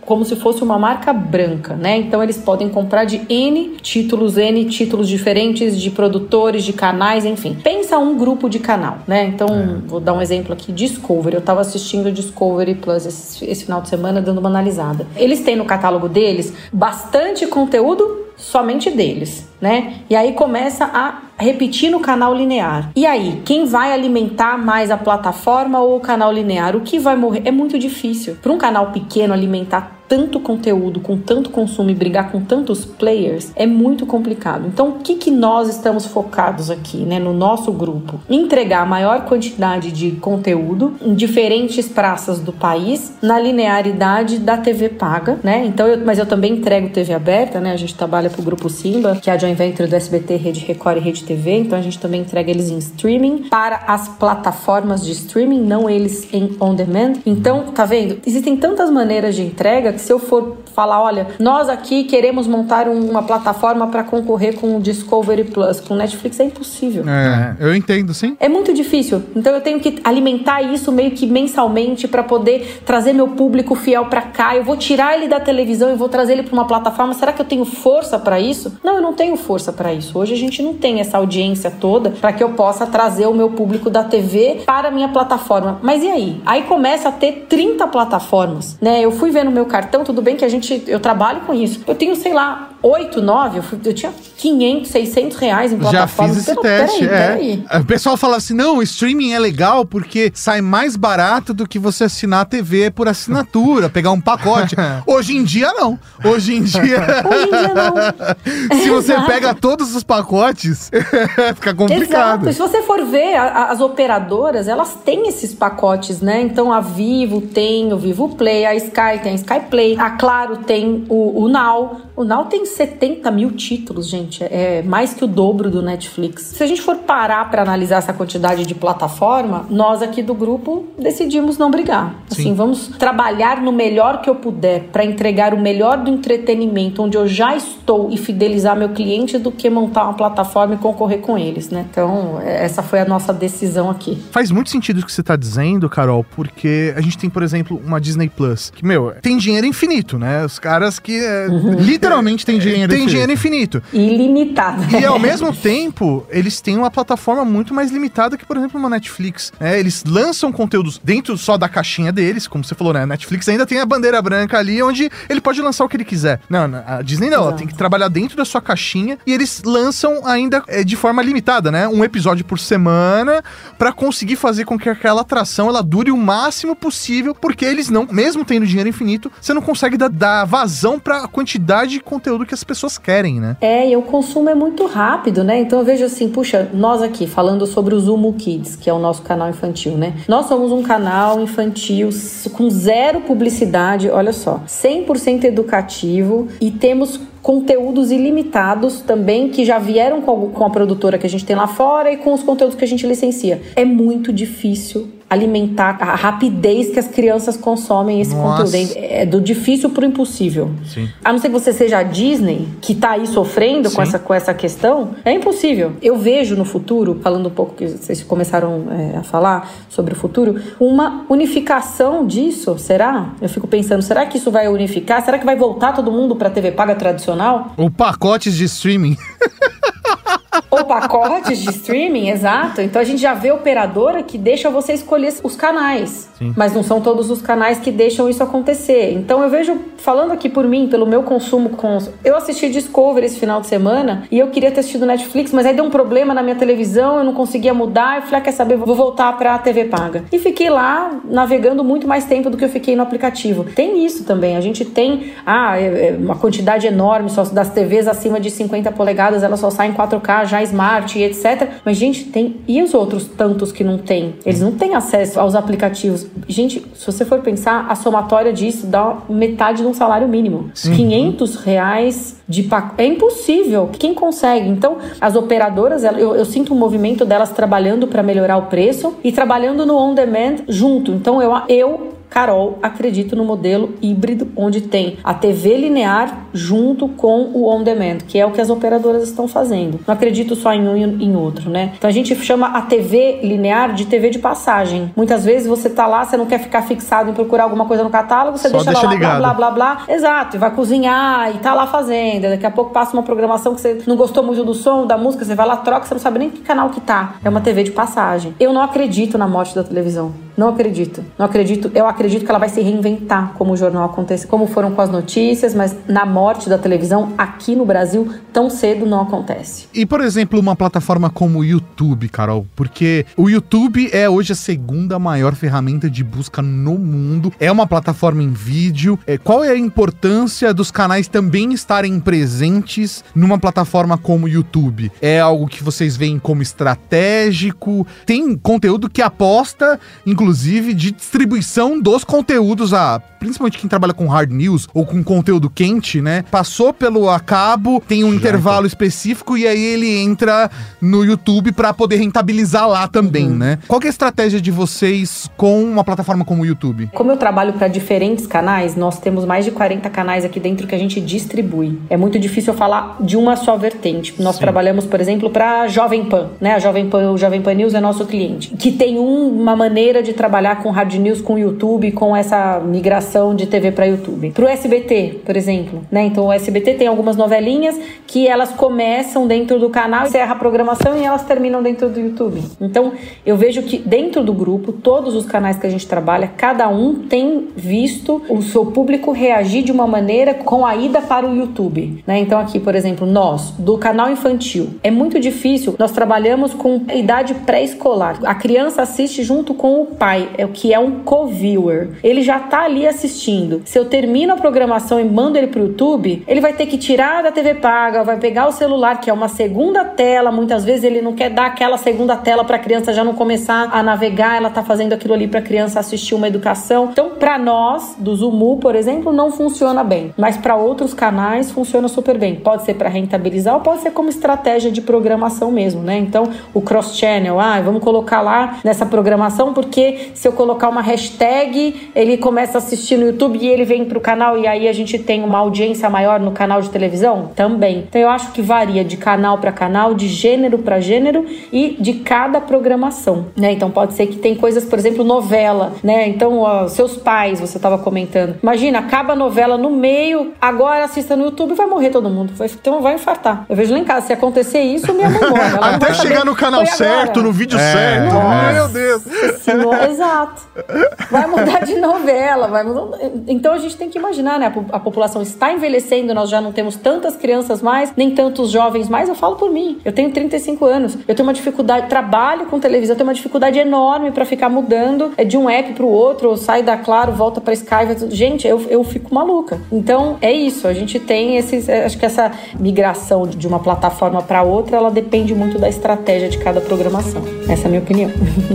como se fosse uma marca branca, né? Então eles podem comprar de N títulos, N títulos diferentes de produtores, de canais, enfim. Pensa um grupo de canal, né? Então, é. vou dar um exemplo aqui, Discovery. Eu tava assistindo Discovery Plus esse, esse final de semana, dando uma analisada. Eles têm no catálogo deles bastante conteúdo somente deles, né? E aí começa a repetir no canal linear. E aí, quem vai alimentar mais a plataforma ou o canal linear? O que vai morrer? É muito difícil. Para um canal pequeno alimentar tanto conteúdo, com tanto consumo e brigar com tantos players, é muito complicado. Então, o que, que nós estamos focados aqui, né, no nosso grupo? Entregar a maior quantidade de conteúdo em diferentes praças do país, na linearidade da T V paga, né? Então, eu, mas eu também entrego T V aberta, né? A gente trabalha pro Grupo Simba, que é a joint venture do S B T, Rede Record e Rede T V, então a gente também entrega eles em streaming para as plataformas de streaming, não eles em on demand. Então, tá vendo? Existem tantas maneiras de entrega que se eu for falar, olha, nós aqui queremos montar uma plataforma para concorrer com o Discovery Plus, com o Netflix, é impossível. É, eu entendo, sim. É muito difícil. Então eu tenho que alimentar isso meio que mensalmente para poder trazer meu público fiel para cá. Eu vou tirar ele da televisão e vou trazer ele para uma plataforma. Será que eu tenho força para isso? Não, eu não tenho força para isso. Hoje a gente não tem essa audiência toda para que eu possa trazer o meu público da T V para a minha plataforma. Mas e aí? Aí começa a ter trinta plataformas, né? Eu fui ver no meu cartão, tudo bem que a gente, eu trabalho com isso. Eu tenho, sei lá, oito, nove, eu, fui, eu tinha quinhentos, seiscentos reais em plataforma. Já fiz esse Pero, teste, peraí, é. peraí. O pessoal fala assim, não, o streaming é legal porque sai mais barato do que você assinar a T V por assinatura, pegar um pacote. Hoje em dia, não. Hoje em dia... Hoje em dia, não. Se você Exato. pega todos os pacotes, fica complicado. Exato. Se você for ver, a, a, as operadoras, elas têm esses pacotes, né? Então, a Vivo tem o Vivo Play, a Sky tem a Sky Play, a Claro tem o, o Now. O Now tem setenta mil títulos, gente. É mais que o dobro do Netflix. Se a gente for parar para analisar essa quantidade de plataforma, nós aqui do grupo decidimos não brigar. Sim. Assim, vamos trabalhar no melhor que eu puder para entregar o melhor do entretenimento, onde eu já estou, e fidelizar meu cliente, do que montar uma plataforma e concorrer com eles, né? Então, essa foi a nossa decisão aqui. Faz muito sentido o que você tá dizendo, Carol, porque a gente tem, por exemplo, uma Disney Plus, que, meu, tem dinheiro infinito, né? Os caras que é, Literalmente tem dinheiro tem infinito. dinheiro infinito. Ilimitado. E ao mesmo tempo, eles têm uma plataforma muito mais limitada que, por exemplo, uma Netflix. É, eles lançam conteúdos dentro só da caixinha deles, como você falou, né? A Netflix ainda tem a bandeira branca ali, onde ele pode lançar o que ele quiser. Não, a Disney não, ela tem que trabalhar dentro da sua caixinha, e eles lançam ainda é, de forma limitada, né? Um episódio por semana, pra conseguir fazer com que aquela atração ela dure o máximo possível, porque eles não, mesmo tendo dinheiro infinito, você não consegue dar, dar vazão pra quantidade de conteúdo que as pessoas querem, né? É, e o consumo é muito rápido, né? Então eu vejo assim, puxa, nós aqui falando sobre o Zumo Kids, que é o nosso canal infantil, né? Nós somos um canal infantil com zero publicidade, olha só, cem por cento educativo, e temos conteúdos ilimitados também, que já vieram com a, com a produtora que a gente tem lá fora e com os conteúdos que a gente licencia. É muito difícil alimentar a rapidez que as crianças consomem esse Nossa. conteúdo. É do difícil pro impossível. Sim. A não ser que você seja a Disney, que tá aí sofrendo com essa, com essa questão, é impossível. Eu vejo no futuro, falando um pouco que vocês começaram é, a falar sobre o futuro, uma unificação disso, será? Eu fico pensando, será que isso vai unificar? Será que vai voltar todo mundo pra T V paga tradicional? Ou pacotes de streaming. Ou pacotes de streaming, exato. Então a gente já vê operadora que deixa você escolher os canais. Sim. Mas não são todos os canais que deixam isso acontecer. Então eu vejo, falando aqui por mim, pelo meu consumo com... Eu assisti Discovery esse final de semana e eu queria ter assistido Netflix, mas aí deu um problema na minha televisão, eu não conseguia mudar. Eu falei, ah, quer saber, vou voltar pra T V paga. E fiquei lá navegando muito mais tempo do que eu fiquei no aplicativo. Tem isso também. A gente tem ah, uma quantidade enorme só das T Vs acima de cinquenta polegadas, elas só saem em quatro K, já Smart e etcétera. Mas, gente, tem... E os outros tantos que não tem? Eles não têm acesso aos aplicativos. Gente, se você for pensar, a somatória disso dá metade de um salário mínimo. Sim. quinhentos reais de pacote. É impossível. Quem consegue? Então, as operadoras, eu, eu sinto um movimento delas trabalhando para melhorar o preço e trabalhando no on-demand junto. Então, eu... eu Carol, acredito no modelo híbrido, onde tem a T V linear junto com o on-demand, que é o que as operadoras estão fazendo. Não acredito só em um e em outro, né? Então a gente chama a T V linear de T V de passagem. Muitas vezes você tá lá, você não quer ficar fixado em procurar alguma coisa no catálogo, você só deixa, deixa lá, ligado. blá, blá, blá, blá. Exato, e vai cozinhar e tá lá fazendo. Daqui a pouco passa uma programação que você não gostou muito do som, da música, você vai lá, troca, você não sabe nem que canal que tá. É uma T V de passagem. Eu não acredito na morte da televisão. Não acredito. Não acredito. Eu acredito que ela vai se reinventar, como o jornal acontece, como foram com as notícias, mas na morte da televisão, aqui no Brasil, tão cedo não acontece. E, por exemplo, uma plataforma como o YouTube, Carol, porque o YouTube é hoje a segunda maior ferramenta de busca no mundo, é uma plataforma em vídeo. É, qual é a importância dos canais também estarem presentes numa plataforma como o YouTube? É algo que vocês veem como estratégico? Tem conteúdo que aposta, inclusive, inclusive de distribuição dos conteúdos, a, principalmente quem trabalha com hard news ou com conteúdo quente, né? Passou pelo a cabo, tem um Já intervalo então. específico e aí ele entra no YouTube pra poder rentabilizar lá também, uhum. né? Qual que é a estratégia de vocês com uma plataforma como o YouTube? Como eu trabalho para diferentes canais, nós temos mais de quarenta canais aqui dentro que a gente distribui. É muito difícil eu falar de uma só vertente. Nós Sim. trabalhamos, por exemplo, para Jovem Pan, né? A Jovem Pan, o Jovem Pan News é nosso cliente, que tem um, uma maneira de trabalhar com hard news, com o YouTube, com essa migração de T V para YouTube. Pro S B T, por exemplo, né? Então o S B T tem algumas novelinhas que elas começam dentro do canal, encerra a programação e elas terminam dentro do YouTube. Então eu vejo que dentro do grupo, todos os canais que a gente trabalha, cada um tem visto o seu público reagir de uma maneira com a ida para o YouTube, né? Então aqui, por exemplo, nós, do canal infantil, é muito difícil, nós trabalhamos com idade pré-escolar. A criança assiste junto com o pai, é o que é um co-viewer. Ele já tá ali assistindo. Se eu termino a programação e mando ele pro YouTube, ele vai ter que tirar da T V paga, vai pegar o celular, que é uma segunda tela, muitas vezes ele não quer dar aquela segunda tela pra criança já não começar a navegar, ela tá fazendo aquilo ali pra criança assistir uma educação. Então, pra nós, do Zumu, por exemplo, não funciona bem, mas pra outros canais funciona super bem. Pode ser pra rentabilizar ou pode ser como estratégia de programação mesmo, né? Então, o cross-channel, ah, vamos colocar lá nessa programação, porque se eu colocar uma hashtag, ele começa a assistir no YouTube e ele vem pro canal e aí a gente tem uma audiência maior no canal de televisão? Também. Então, eu acho que varia de canal pra canal, de gênero pra gênero e de cada programação, né? Então, pode ser que tem coisas, por exemplo, novela, né? Então, ó, seus pais, você tava comentando. Imagina, acaba a novela no meio, agora assista no YouTube, vai morrer todo mundo. Vai, então, vai infartar. Eu vejo lá em casa, se acontecer isso, minha mãe morre. Ela Até chegar no canal certo, no vídeo é. certo. Nossa, meu Deus. Senhor, exato. Vai mudar de novela, vai mudar. Então, a gente tem que imaginar, né? A população está envelhecendo, nós já não temos tantas crianças mais, nem tantos jovens mais. Eu falo por mim. Eu tenho trinta e cinco anos. Eu tenho uma dificuldade, trabalho com televisão, eu tenho uma dificuldade enorme pra ficar mudando de um app pro outro, ou sai da Claro, volta pra Sky. Gente, eu, eu fico maluca. Então, é isso. A gente tem esses... Acho que essa migração de uma plataforma pra outra, ela depende muito da estratégia de cada programação. Essa é a minha opinião.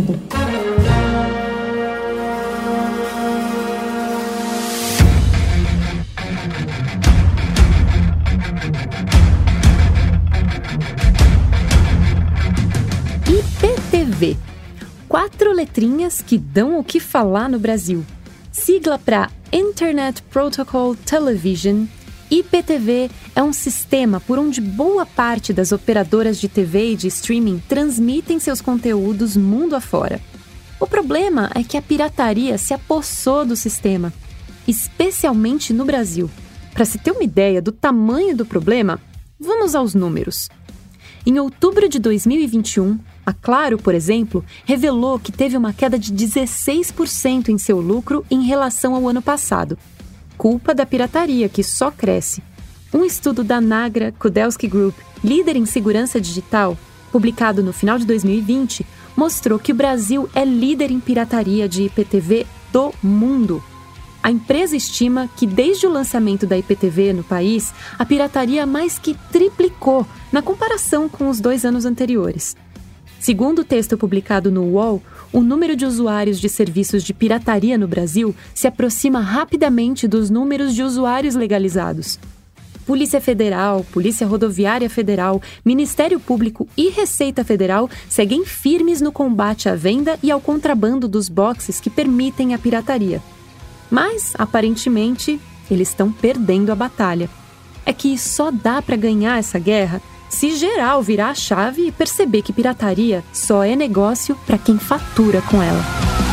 I P T V. Quatro letrinhas que dão o que falar no Brasil. Sigla para Internet Protocol Television, I P T V é um sistema por onde boa parte das operadoras de T V e de streaming transmitem seus conteúdos mundo afora. O problema é que a pirataria se apossou do sistema, especialmente no Brasil. Para se ter uma ideia do tamanho do problema, vamos aos números. Em outubro de dois mil e vinte e um, a Claro, por exemplo, revelou que teve uma queda de dezesseis por cento em seu lucro em relação ao ano passado. Culpa da pirataria, que só cresce. Um estudo da Nagra Kudelski Group, líder em segurança digital, publicado no final de dois mil e vinte, mostrou que o Brasil é líder em pirataria de I P T V do mundo. A empresa estima que desde o lançamento da I P T V no país, a pirataria mais que triplicou na comparação com os dois anos anteriores. Segundo o texto publicado no U O L, o número de usuários de serviços de pirataria no Brasil se aproxima rapidamente dos números de usuários legalizados. Polícia Federal, Polícia Rodoviária Federal, Ministério Público e Receita Federal seguem firmes no combate à venda e ao contrabando dos boxes que permitem a pirataria. Mas, aparentemente, eles estão perdendo a batalha. É que só dá para ganhar essa guerra se geral virar a chave e perceber que pirataria só é negócio para quem fatura com ela.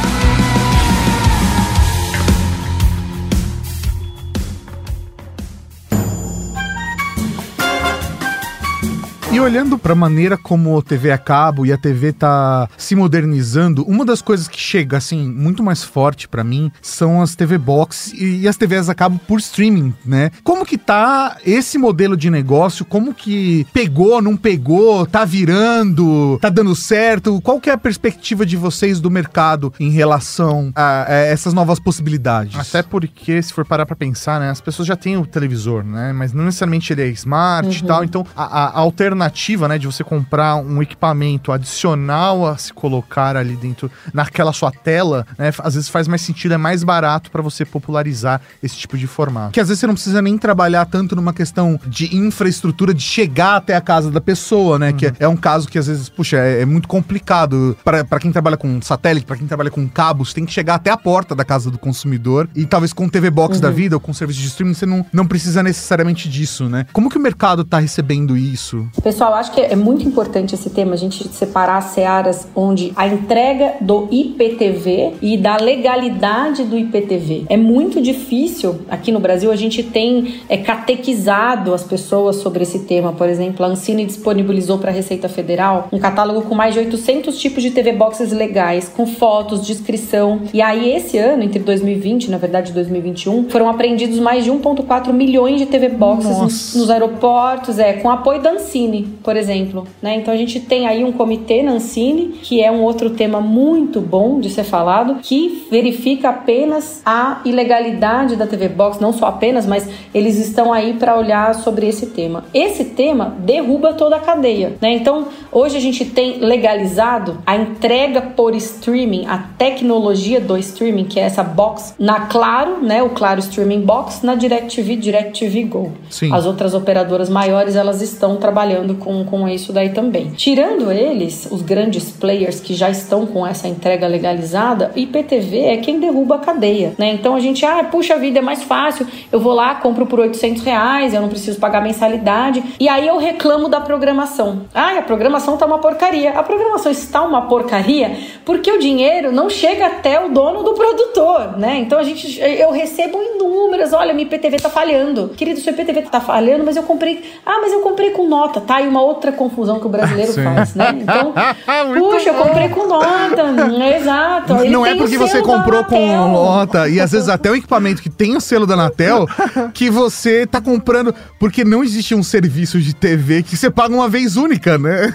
E olhando para a maneira como a T V a cabo e a T V tá se modernizando, uma das coisas que chega assim muito mais forte para mim são as T V Box e, e as T Vs a cabo por streaming, né? Como que tá esse modelo de negócio? Como que pegou, não pegou, tá virando, tá dando certo? Qual que é a perspectiva de vocês do mercado em relação a, a essas novas possibilidades? Até porque, se for parar pra pensar, né, as pessoas já têm o televisor, né? Mas não necessariamente ele é smart e Uhum. tal. Então, a, a alternativa né, de você comprar um equipamento adicional a se colocar ali dentro, naquela sua tela, né, às vezes faz mais sentido, é mais barato pra você popularizar esse tipo de formato. Que às vezes você não precisa nem trabalhar tanto numa questão de infraestrutura, de chegar até a casa da pessoa, né? Uhum. Que é, é um caso que às vezes, puxa, é, é muito complicado para para quem trabalha com satélite, para quem trabalha com cabos, tem que chegar até a porta da casa do consumidor e talvez com T V Box uhum. da vida ou com serviço de streaming você não, não precisa necessariamente disso, né? Como que o mercado tá recebendo isso? Pessoal, acho que é muito importante esse tema, a gente separar as searas onde a entrega do I P T V e da legalidade do I P T V. É muito difícil, aqui no Brasil, a gente tem é, catequizado as pessoas sobre esse tema. Por exemplo, a Ancine disponibilizou para a Receita Federal um catálogo com mais de oitocentos tipos de T V Boxes legais, com fotos, descrição. E aí, esse ano, entre dois mil e vinte, na verdade dois mil e vinte e um, foram apreendidos mais de um vírgula quatro milhões de T V Boxes nos, nos aeroportos, é, com apoio da Ancine, por exemplo, né? Então a gente tem aí um comitê na Ancine, que é um outro tema muito bom de ser falado, que verifica apenas a ilegalidade da T V Box, não só apenas, mas eles estão aí para olhar sobre esse tema. Esse tema derruba toda a cadeia, né? Então hoje a gente tem legalizado a entrega por streaming, a tecnologia do streaming, que é essa box na Claro, né? O Claro Streaming Box, na DirecTV, DirecTV Go. Sim. As outras operadoras maiores, elas estão trabalhando com, com isso daí também. Tirando eles, os grandes players que já estão com essa entrega legalizada, I P T V é quem derruba a cadeia, né? Então a gente, ah, puxa vida, é mais fácil, eu vou lá, compro por oitocentos reais, eu não preciso pagar mensalidade, e aí eu reclamo da programação. Ah, a programação tá uma porcaria. A programação está uma porcaria porque o dinheiro não chega até o dono do produtor, né? Então a gente, eu recebo inúmeras, olha, minha I P T V tá falhando. Querido, sua I P T V tá falhando, mas eu comprei, ah, mas eu comprei com nota, tá? E uma outra confusão que o brasileiro ah, faz, né? Então, puxa, eu comprei com nota, exato. Ele não é porque você comprou com nota, e às vezes até o equipamento que tem o selo da Anatel, que você tá comprando, porque não existe um serviço de T V que você paga uma vez única, né?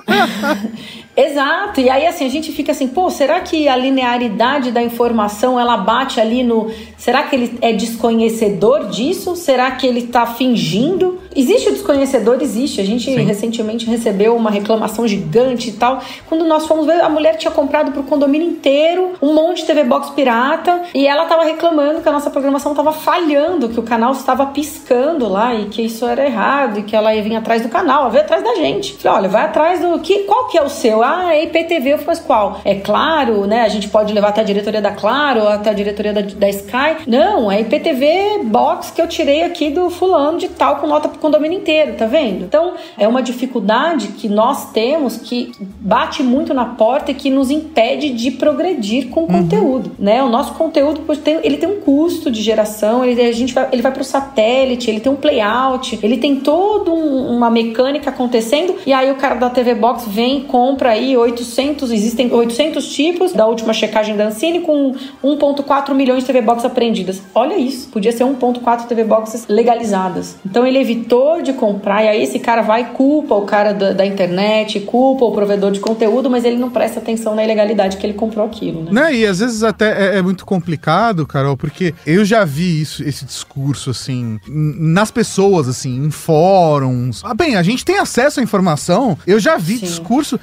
Exato, e aí assim, a gente fica assim, pô, será que a linearidade da informação, ela bate ali no... Será que ele é desconhecedor disso? Será que ele tá fingindo? Existe o desconhecedor? Existe. A gente Sim. recentemente recebeu uma reclamação gigante e tal. Quando nós fomos ver, a mulher tinha comprado pro condomínio inteiro um monte de T V Box pirata e ela tava reclamando que a nossa programação tava falhando, que o canal estava piscando lá e que isso era errado e que ela ia vir atrás do canal, ela veio atrás da gente. Falei, olha, vai atrás do... que Qual que é o seu? Ah, é I P T V. Eu falei, mas qual? É Claro, né? A gente pode levar até a diretoria da Claro, até a diretoria da, da Sky. Não, é I P T V Box que eu tirei aqui do fulano de tal com nota pro condomínio inteiro, tá vendo? Então, é uma dificuldade que nós temos que bate muito na porta e que nos impede de progredir com o uhum. conteúdo, né? O nosso conteúdo, ele tem um custo de geração, ele, a gente vai, ele vai pro satélite, ele tem um playout, ele tem toda um, uma mecânica acontecendo e aí o cara da T V Box vem e compra aí oitocentos, existem oitocentos tipos da última checagem da Ancine com um vírgula quatro milhões de T V Box apreendidas. Olha isso, podia ser um vírgula quatro T V Boxes legalizadas. Então ele evitou de comprar e aí esse cara vai e culpa o cara da, da internet, culpa o provedor de conteúdo, mas ele não presta atenção na ilegalidade que ele comprou aquilo, né? Né? E às vezes até é, é muito complicado, Carol, porque eu já vi isso, esse discurso, assim, nas pessoas, assim, em fóruns. Ah, bem, a gente tem acesso à informação, eu já vi Sim. discurso, e as pessoas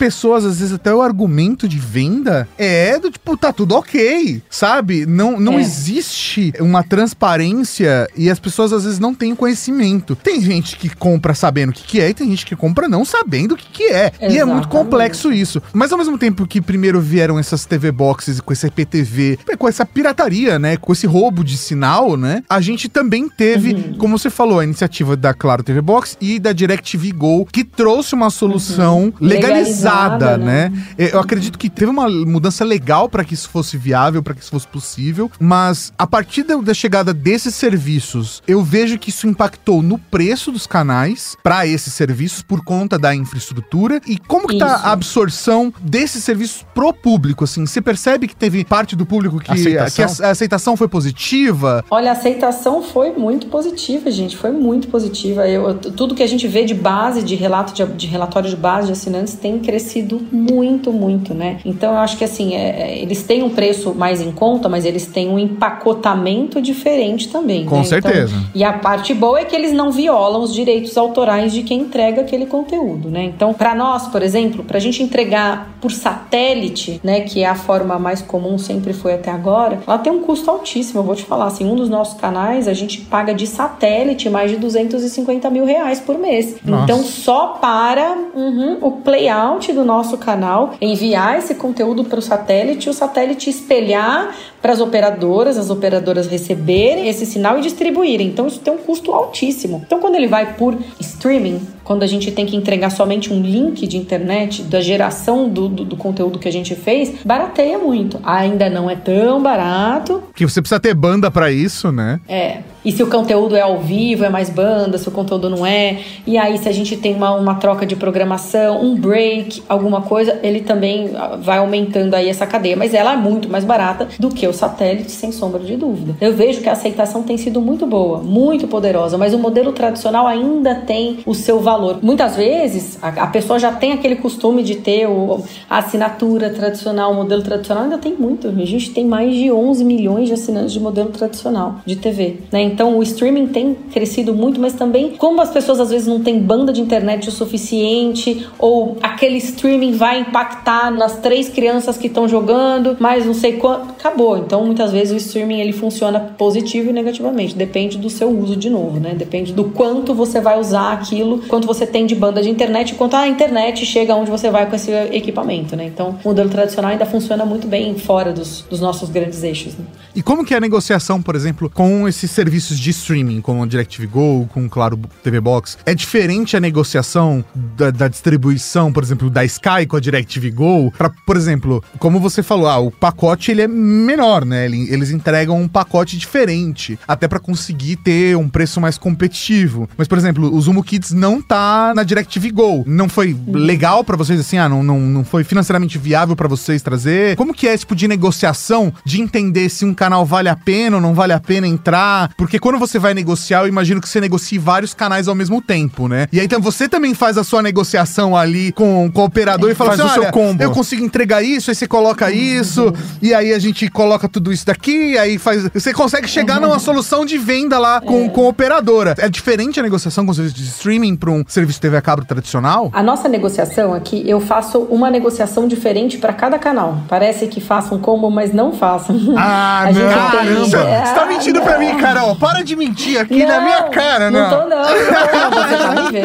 pessoas, às vezes até o argumento de venda é do tipo, tá tudo ok, sabe? Não, não É. existe uma transparência e as pessoas às vezes não têm conhecimento. Tem gente que compra sabendo o que, que é e tem gente que compra não sabendo o que, que é. E é muito Exatamente. complexo isso. Mas ao mesmo tempo que primeiro vieram essas T V Boxes com esse I P T V, com essa pirataria, né? Com esse roubo de sinal, né? A gente também teve, Uhum. como você falou, a iniciativa da Claro T V Box e da DirecTV Go, que trouxe uma solução Uhum. legalizada, Legalizada, né? né? Eu acredito que teve uma mudança legal para que isso fosse viável, para que isso fosse possível, mas a partir da, da chegada desses serviços, eu vejo que isso impactou no preço dos canais para esses serviços por conta da infraestrutura. E como que tá Isso. a absorção desses serviços pro público, assim? Você percebe que teve parte do público que, Aceitação? que a, a aceitação foi positiva? Olha, a aceitação foi muito positiva, gente. Foi muito positiva. Eu, tudo que a gente vê de base, de relato de, de relatório de base de assinantes tem crescido muito, muito, né? Então eu acho que assim, é, é, eles têm um preço mais em conta, mas eles têm um empacotamento diferente também. Com né? certeza. Então, e a parte boa é que eles não violam os direitos autorais de quem entrega aquele conteúdo, né? Então, para nós, por exemplo, pra gente entregar por satélite, né, que é a forma mais comum, sempre foi até agora, ela tem um custo altíssimo. Eu vou te falar, assim, um dos nossos canais a gente paga de satélite mais de duzentos e cinquenta mil reais por mês. Nossa. Então, só para uhum, o playout do nosso canal, enviar esse conteúdo para o satélite, o satélite espelhar para as operadoras, as operadoras receberem esse sinal e distribuírem. Então, isso tem um custo altíssimo. Então, quando ele vai por streaming, quando a gente tem que entregar somente um link de internet da geração do, do, do conteúdo que a gente fez, barateia muito. Ainda não é tão barato. Que você precisa ter banda pra isso, né? É. E se o conteúdo é ao vivo, é mais banda, se o conteúdo não é. E aí, se a gente tem uma, uma troca de programação, um break, alguma coisa, ele também vai aumentando aí essa cadeia. Mas ela é muito mais barata do que o satélite, sem sombra de dúvida. Eu vejo que a aceitação tem sido muito boa, muito poderosa, mas o modelo tradicional ainda tem o seu valor. Muitas vezes, a, a pessoa já tem aquele costume de ter o, a assinatura tradicional, o modelo tradicional, ainda tem muito. A gente tem mais de onze milhões de assinantes de modelo tradicional de T V, né? Então, o streaming tem crescido muito, mas também, como as pessoas às vezes não têm banda de internet o suficiente, ou aquele streaming vai impactar nas três crianças que estão jogando, mas não sei quanto, acabou. Então, muitas vezes o streaming ele funciona positivo e negativamente, depende do seu uso de novo, né? Depende do quanto você vai usar aquilo, quanto você tem de banda de internet, quanto a internet chega onde você vai com esse equipamento, né? Então, o modelo tradicional ainda funciona muito bem fora dos, dos nossos grandes eixos, né? E como que é a negociação, por exemplo, com esses serviços de streaming, como a DirecTV Go, com o Claro T V Box? É diferente a negociação da, da distribuição, por exemplo, da Sky com a DirecTV Go? Pra, por exemplo, como você falou, ah, o pacote ele é menor, né? Ele, eles entregam um pacote diferente, até pra conseguir ter um preço mais competitivo. Mas, por exemplo, o Zumo Kids não tá na DirecTV Go. Não foi legal pra vocês, assim, ah, não, não, não foi financeiramente viável pra vocês trazer? Como que é esse tipo de negociação, de entender se um canal vale a pena ou não vale a pena entrar? Porque quando você vai negociar, eu imagino que você negocie vários canais ao mesmo tempo, né? E aí, então, você também faz a sua negociação ali com, com o operador e fala Faz assim, o seu olha, combo. eu consigo entregar isso, aí você coloca isso, e aí a gente coloca tudo isso daqui, aí faz... Você consegue chegar numa solução de venda lá com, com a operadora. É diferente a negociação com o serviço de streaming para um serviço de T V a cabo tradicional? A nossa negociação aqui, eu faço uma negociação diferente para cada canal. Parece que façam combo, mas não façam. Ah, A gente não, tem- caramba! É, Você tá mentindo pra mim, Carol! Para de mentir aqui na minha cara, não. não! Não tô, não. não você tá me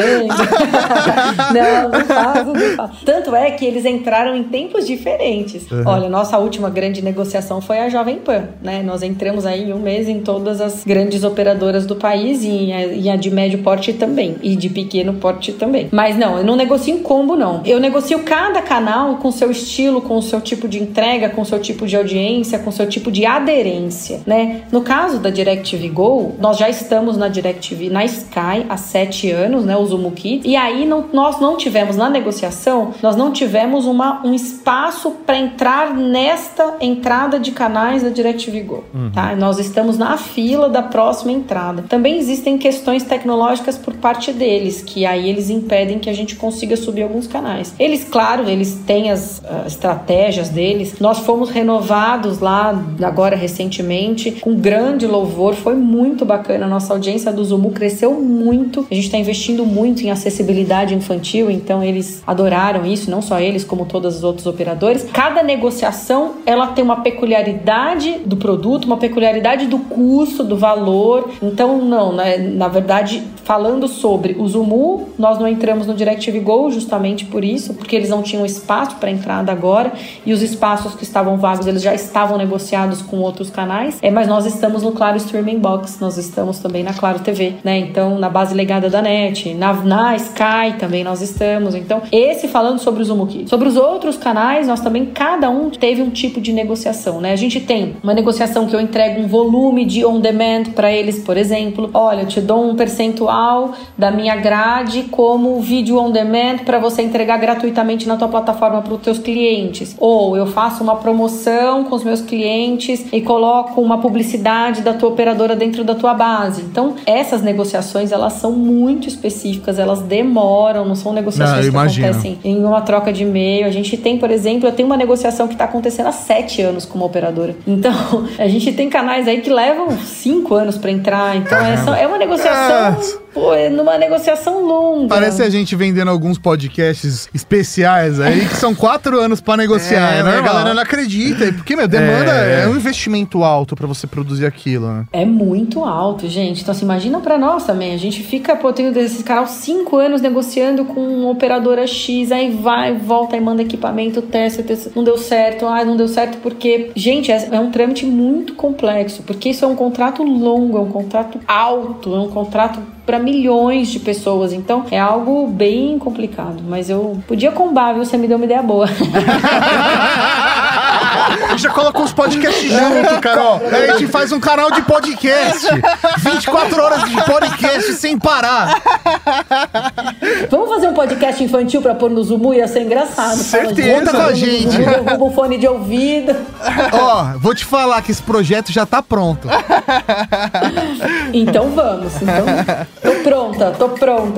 vendo. Não, não faço, não faço. Tanto é que eles entraram em tempos diferentes. Uhum. Olha, nossa última grande negociação foi a Jovem Pan, né? Nós entramos aí em um mês em todas as grandes operadoras do país e a, e a de médio porte também. E de pequeno porte também. Mas não, eu não negocio em combo, não. Eu negocio cada canal com seu estilo, com o seu tipo de entrega, com o seu tipo de audiência, com o seu tipo de aderência, né? No caso da DirecTV Go, nós já estamos na DirecTV, na Sky, há sete anos, né? O Zumo Kids. E aí não, nós não tivemos, na negociação, nós não tivemos uma, um espaço para entrar nesta entrada de canal canais da DirecTV Go, Uhum. tá? Nós estamos na fila da próxima entrada. Também existem questões tecnológicas por parte deles, que aí eles impedem que a gente consiga subir alguns canais. Eles, claro, eles têm as uh, estratégias deles. Nós fomos renovados lá, agora recentemente, com grande louvor. Foi muito bacana. A nossa audiência do Zumu cresceu muito. A gente está investindo muito em acessibilidade infantil, então eles adoraram isso, não só eles, como todos os outros operadores. Cada negociação, ela tem uma peculiaridade do produto, uma peculiaridade do custo, do valor. Então, não, né? Na verdade, falando sobre o Zumu, nós não entramos no DirecTV Go justamente por isso, porque eles não tinham espaço para entrada agora, e os espaços que estavam vagos, eles já estavam negociados com outros canais, é, mas nós estamos no Claro Streaming Box, nós estamos também na Claro T V, né? Então, na base legada da NET, na, na Sky também nós estamos. Então, esse falando sobre o Zumu Kids. Sobre os outros canais, nós também, cada um teve um tipo de negociação, né? A gente tem uma negociação que eu entrego um volume de on-demand para eles, por exemplo. Olha, eu te dou um percentual da minha grade como vídeo on-demand para você entregar gratuitamente na tua plataforma para os teus clientes. Ou eu faço uma promoção com os meus clientes e coloco uma publicidade da tua operadora dentro da tua base. Então, essas negociações, elas são muito específicas, elas demoram, não são negociações Não, que imagino. acontecem em uma troca de e-mail. A gente tem, por exemplo, eu tenho uma negociação que está acontecendo há sete anos com uma operadora. Então, a gente tem canais aí que levam cinco anos para entrar. Então, essa é uma negociação, pô, é numa negociação longa. Parece a gente vendendo alguns podcasts especiais aí, que são quatro anos pra negociar, É, é, né? A normal. galera não acredita, porque, meu, demanda É. é, um investimento alto pra você produzir aquilo, né? É muito alto, gente. Então, assim, imagina pra nós também. A gente fica, pô, tendo desse canal cinco anos negociando com uma operadora X, aí vai, volta e manda equipamento, testa, testa. Não deu certo. Ah, não deu certo porque... Gente, é, é um trâmite muito complexo, porque isso é um contrato longo, é um contrato alto, é um contrato para milhões de pessoas. Então, é algo bem complicado. Mas eu podia combar, viu? Você me deu uma ideia boa. Já coloca uns podcasts junto, Carol. Aí a gente faz um canal de podcast. vinte e quatro horas de podcast sem parar. Vamos fazer um podcast infantil pra pôr no Zumu? Ia ser engraçado. Certeza. Conta com a gente. Derruba o fone de ouvido. Ó, vou te falar que esse projeto já tá pronto. Então vamos. Então, tô pronta, tô pronta.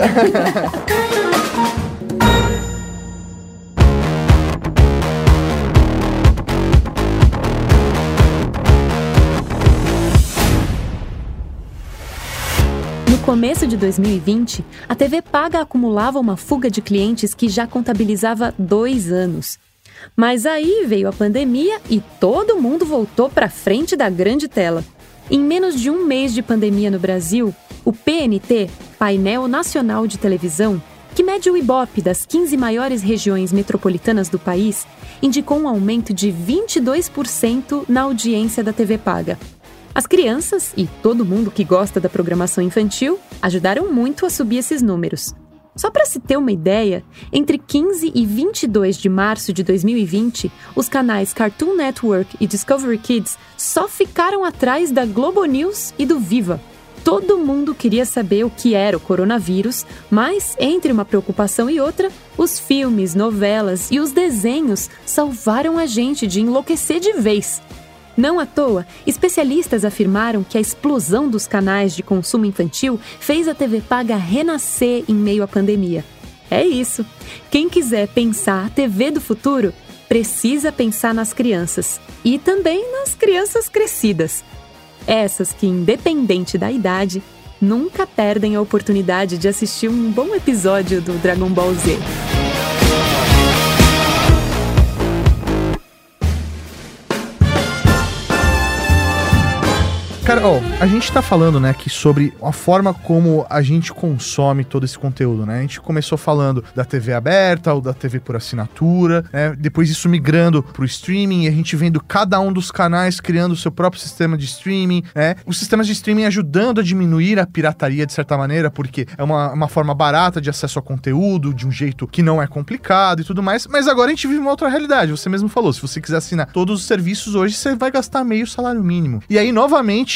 No começo de dois mil e vinte, a T V paga acumulava uma fuga de clientes que já contabilizava dois anos. Mas aí veio a pandemia e todo mundo voltou para frente da grande tela. Em menos de um mês de pandemia no Brasil, o P N T, Painel Nacional de Televisão, que mede o Ibope das quinze maiores regiões metropolitanas do país, indicou um aumento de vinte e dois por cento na audiência da T V paga. As crianças e todo mundo que gosta da programação infantil ajudaram muito a subir esses números. Só para se ter uma ideia, entre quinze e vinte e dois de março de dois mil e vinte, os canais Cartoon Network e Discovery Kids só ficaram atrás da Globo News e do Viva. Todo mundo queria saber o que era o coronavírus, mas, entre uma preocupação e outra, os filmes, novelas e os desenhos salvaram a gente de enlouquecer de vez. Não à toa, especialistas afirmaram que a explosão dos canais de consumo infantil fez a T V paga renascer em meio à pandemia. É isso. Quem quiser pensar a T V do futuro, precisa pensar nas crianças. E também nas crianças crescidas. Essas que, independente da idade, nunca perdem a oportunidade de assistir um bom episódio do Dragon Ball Z. Cara, ó, a gente tá falando, né, aqui sobre a forma como a gente consome todo esse conteúdo, né? A gente começou falando da T V aberta ou da T V por assinatura, né? Depois isso migrando pro streaming e a gente vendo cada um dos canais criando o seu próprio sistema de streaming, né? Os sistemas de streaming ajudando a diminuir a pirataria de certa maneira, porque é uma, uma forma barata de acesso ao conteúdo, de um jeito que não é complicado e tudo mais. Mas agora a gente vive uma outra realidade. Você mesmo falou, se você quiser assinar todos os serviços hoje, você vai gastar meio salário mínimo. E aí, novamente,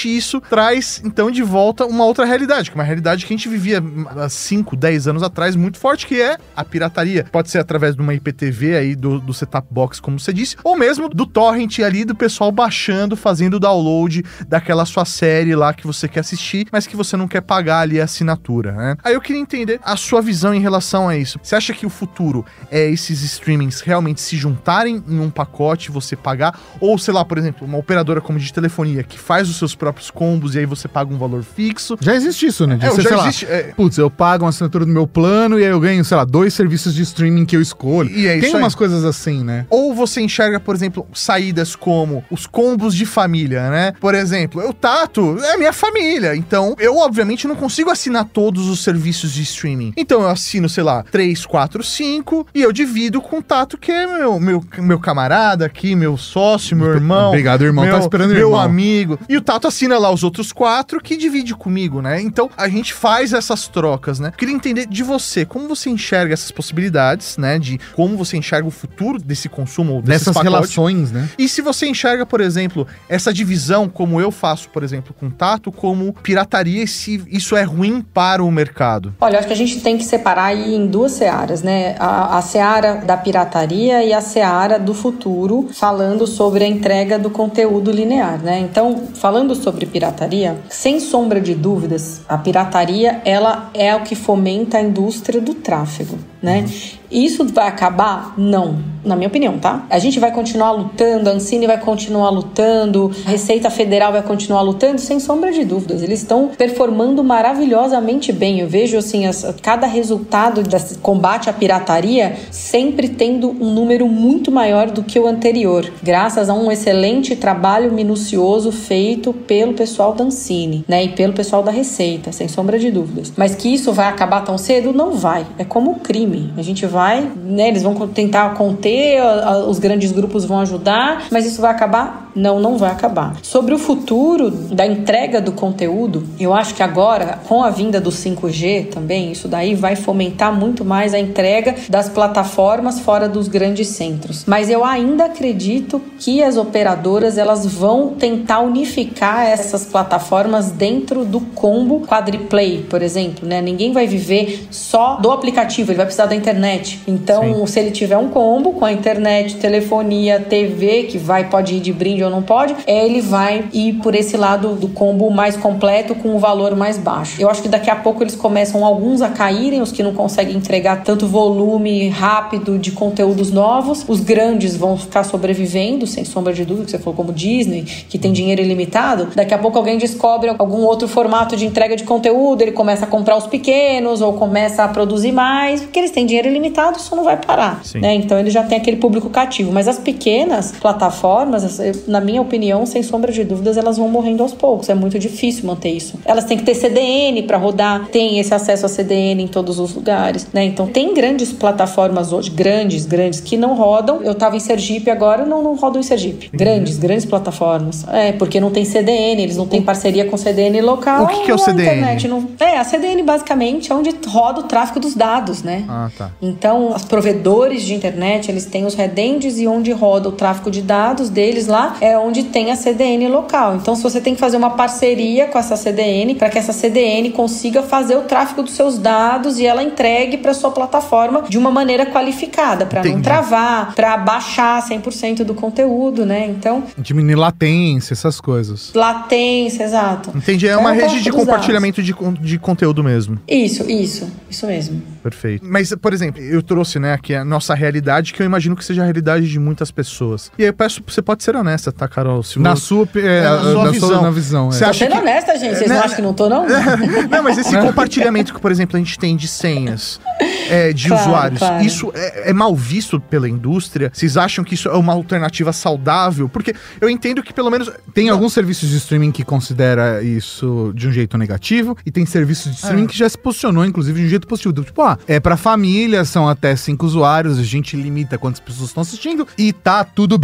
existe isso, traz, então, de volta uma outra realidade, que é uma realidade que a gente vivia há cinco, dez anos atrás, muito forte, que é a pirataria. Pode ser através de uma I P T V aí, do, do setup box, como você disse, ou mesmo do torrent ali, do pessoal baixando, fazendo o download daquela sua série lá que você quer assistir, mas que você não quer pagar ali a assinatura, né? Aí eu queria entender a sua visão em relação a isso. Você acha que o futuro é esses streamings realmente se juntarem em um pacote, você pagar, ou sei lá, por exemplo, uma operadora como de telefonia, que faz os seus próprios combos e aí você paga um valor fixo? Já existe isso, né? De É, você, já sei existe, lá, é. putz, eu pago uma assinatura do meu plano e aí eu ganho, sei lá, dois serviços de streaming que eu escolho. E é Tem isso umas aí. coisas assim, né? Ou você enxerga, por exemplo, saídas como os combos de família, né? Por exemplo, eu, Tato, é minha família, então eu, obviamente, não consigo assinar todos os serviços de streaming. Então eu assino, sei lá, três, quatro, cinco e eu divido com o Tato, que é meu, meu, meu camarada aqui, meu sócio, meu irmão. Obrigado, irmão, meu, tá esperando o meu irmão. amigo. E o Tato assina lá os outros quatro que divide comigo, né? Então a gente faz essas trocas, né? Queria entender de você, como você enxerga essas possibilidades, né? De como você enxerga o futuro desse consumo, ou desses Dessas pacotes. relações, né? E se você enxerga, por exemplo, essa divisão, como eu faço, por exemplo, com o Tato, como pirataria, e se isso é ruim para o mercado? Olha, eu acho que a gente tem que separar aí em duas searas, né? A, a seara da pirataria e a seara do futuro, falando sobre a entrega do conteúdo linear, né? Então, falando sobre pirataria, sem sombra de dúvidas, a pirataria, ela é o que fomenta a indústria do tráfego, né? Isso vai acabar? Não, na minha opinião, tá? A gente vai continuar lutando, a Ancine vai continuar lutando, a Receita Federal vai continuar lutando, sem sombra de dúvidas. Eles estão performando maravilhosamente bem. Eu vejo, assim, as, cada resultado desse combate à pirataria sempre tendo um número muito maior do que o anterior, graças a um excelente trabalho minucioso feito pelo pessoal da Ancine, né? E pelo pessoal da Receita, sem sombra de dúvidas. Mas que isso vai acabar tão cedo? Não vai. É como o crime. A gente vai Vai, né, eles vão tentar conter, os grandes grupos vão ajudar, mas isso vai acabar? Não, não vai acabar. Sobre o futuro da entrega do conteúdo, eu acho que agora, com a vinda do cinco G também, isso daí vai fomentar muito mais a entrega das plataformas fora dos grandes centros. Mas eu ainda acredito que as operadoras, elas vão tentar unificar essas plataformas dentro do combo Quadriplay, por exemplo, né? Ninguém vai viver só do aplicativo, ele vai precisar da internet. Então, sim, se ele tiver um combo com a internet, telefonia, T V, que vai, pode ir de brinde ou não pode, ele vai ir por esse lado do combo mais completo com o valor mais baixo. Eu acho que daqui a pouco eles começam alguns a caírem, os que não conseguem entregar tanto volume rápido de conteúdos novos. Os grandes vão ficar sobrevivendo, sem sombra de dúvida, que você falou, como Disney, que tem dinheiro ilimitado. Daqui a pouco alguém descobre algum outro formato de entrega de conteúdo, ele começa a comprar os pequenos ou começa a produzir mais, porque eles têm dinheiro ilimitado, isso não vai parar, né? Então ele já tem aquele público cativo. Mas as pequenas plataformas, na minha opinião, sem sombra de dúvidas, elas vão morrendo aos poucos. É muito difícil manter isso. Elas têm que ter C D N para rodar, tem esse acesso a C D N em todos os lugares, né? Então tem grandes plataformas hoje, grandes, grandes, que não rodam. Eu tava em Sergipe agora, não, não rodam em Sergipe. Grandes, grandes plataformas. É, porque não tem C D N, eles não têm parceria com C D N local. O que, que é o C D N? Internet não... É, a C D N basicamente é onde roda o tráfego dos dados, né? Ah, tá. Então, os provedores de internet, eles têm os headends e onde roda o tráfego de dados deles lá é onde tem a C D N local. Então, se você tem que fazer uma parceria com essa C D N para que essa C D N consiga fazer o tráfego dos seus dados e ela entregue para sua plataforma de uma maneira qualificada, para não travar, para baixar cem por cento do conteúdo, né? Então, diminuir latência, essas coisas. Latência, exato. Entendi, é, é uma rede de compartilhamento de, de conteúdo mesmo. Isso, isso, isso mesmo. Perfeito. Mas, por exemplo, eu trouxe, né, aqui a nossa realidade, que eu imagino que seja a realidade de muitas pessoas. E aí eu peço, você pode ser honesta, tá, Carol? Se na eu... sua, é, na sua na visão. Sua, na visão é. Você tô acha sendo que... honesta, gente. Vocês não, não acham que não tô, não? Não, mas esse compartilhamento que, por exemplo, a gente tem de senhas, é, de claro, usuários, claro. isso é, é mal visto pela indústria? Vocês acham que isso é uma alternativa saudável? Porque eu entendo que, pelo menos... Tem não. alguns serviços de streaming que considera isso de um jeito negativo, e tem serviços de streaming é. que já se posicionou, inclusive, de um jeito positivo. Tipo, ah, é pra família, são até cinco usuários, a gente limita quantas pessoas estão assistindo, e tá tudo bem.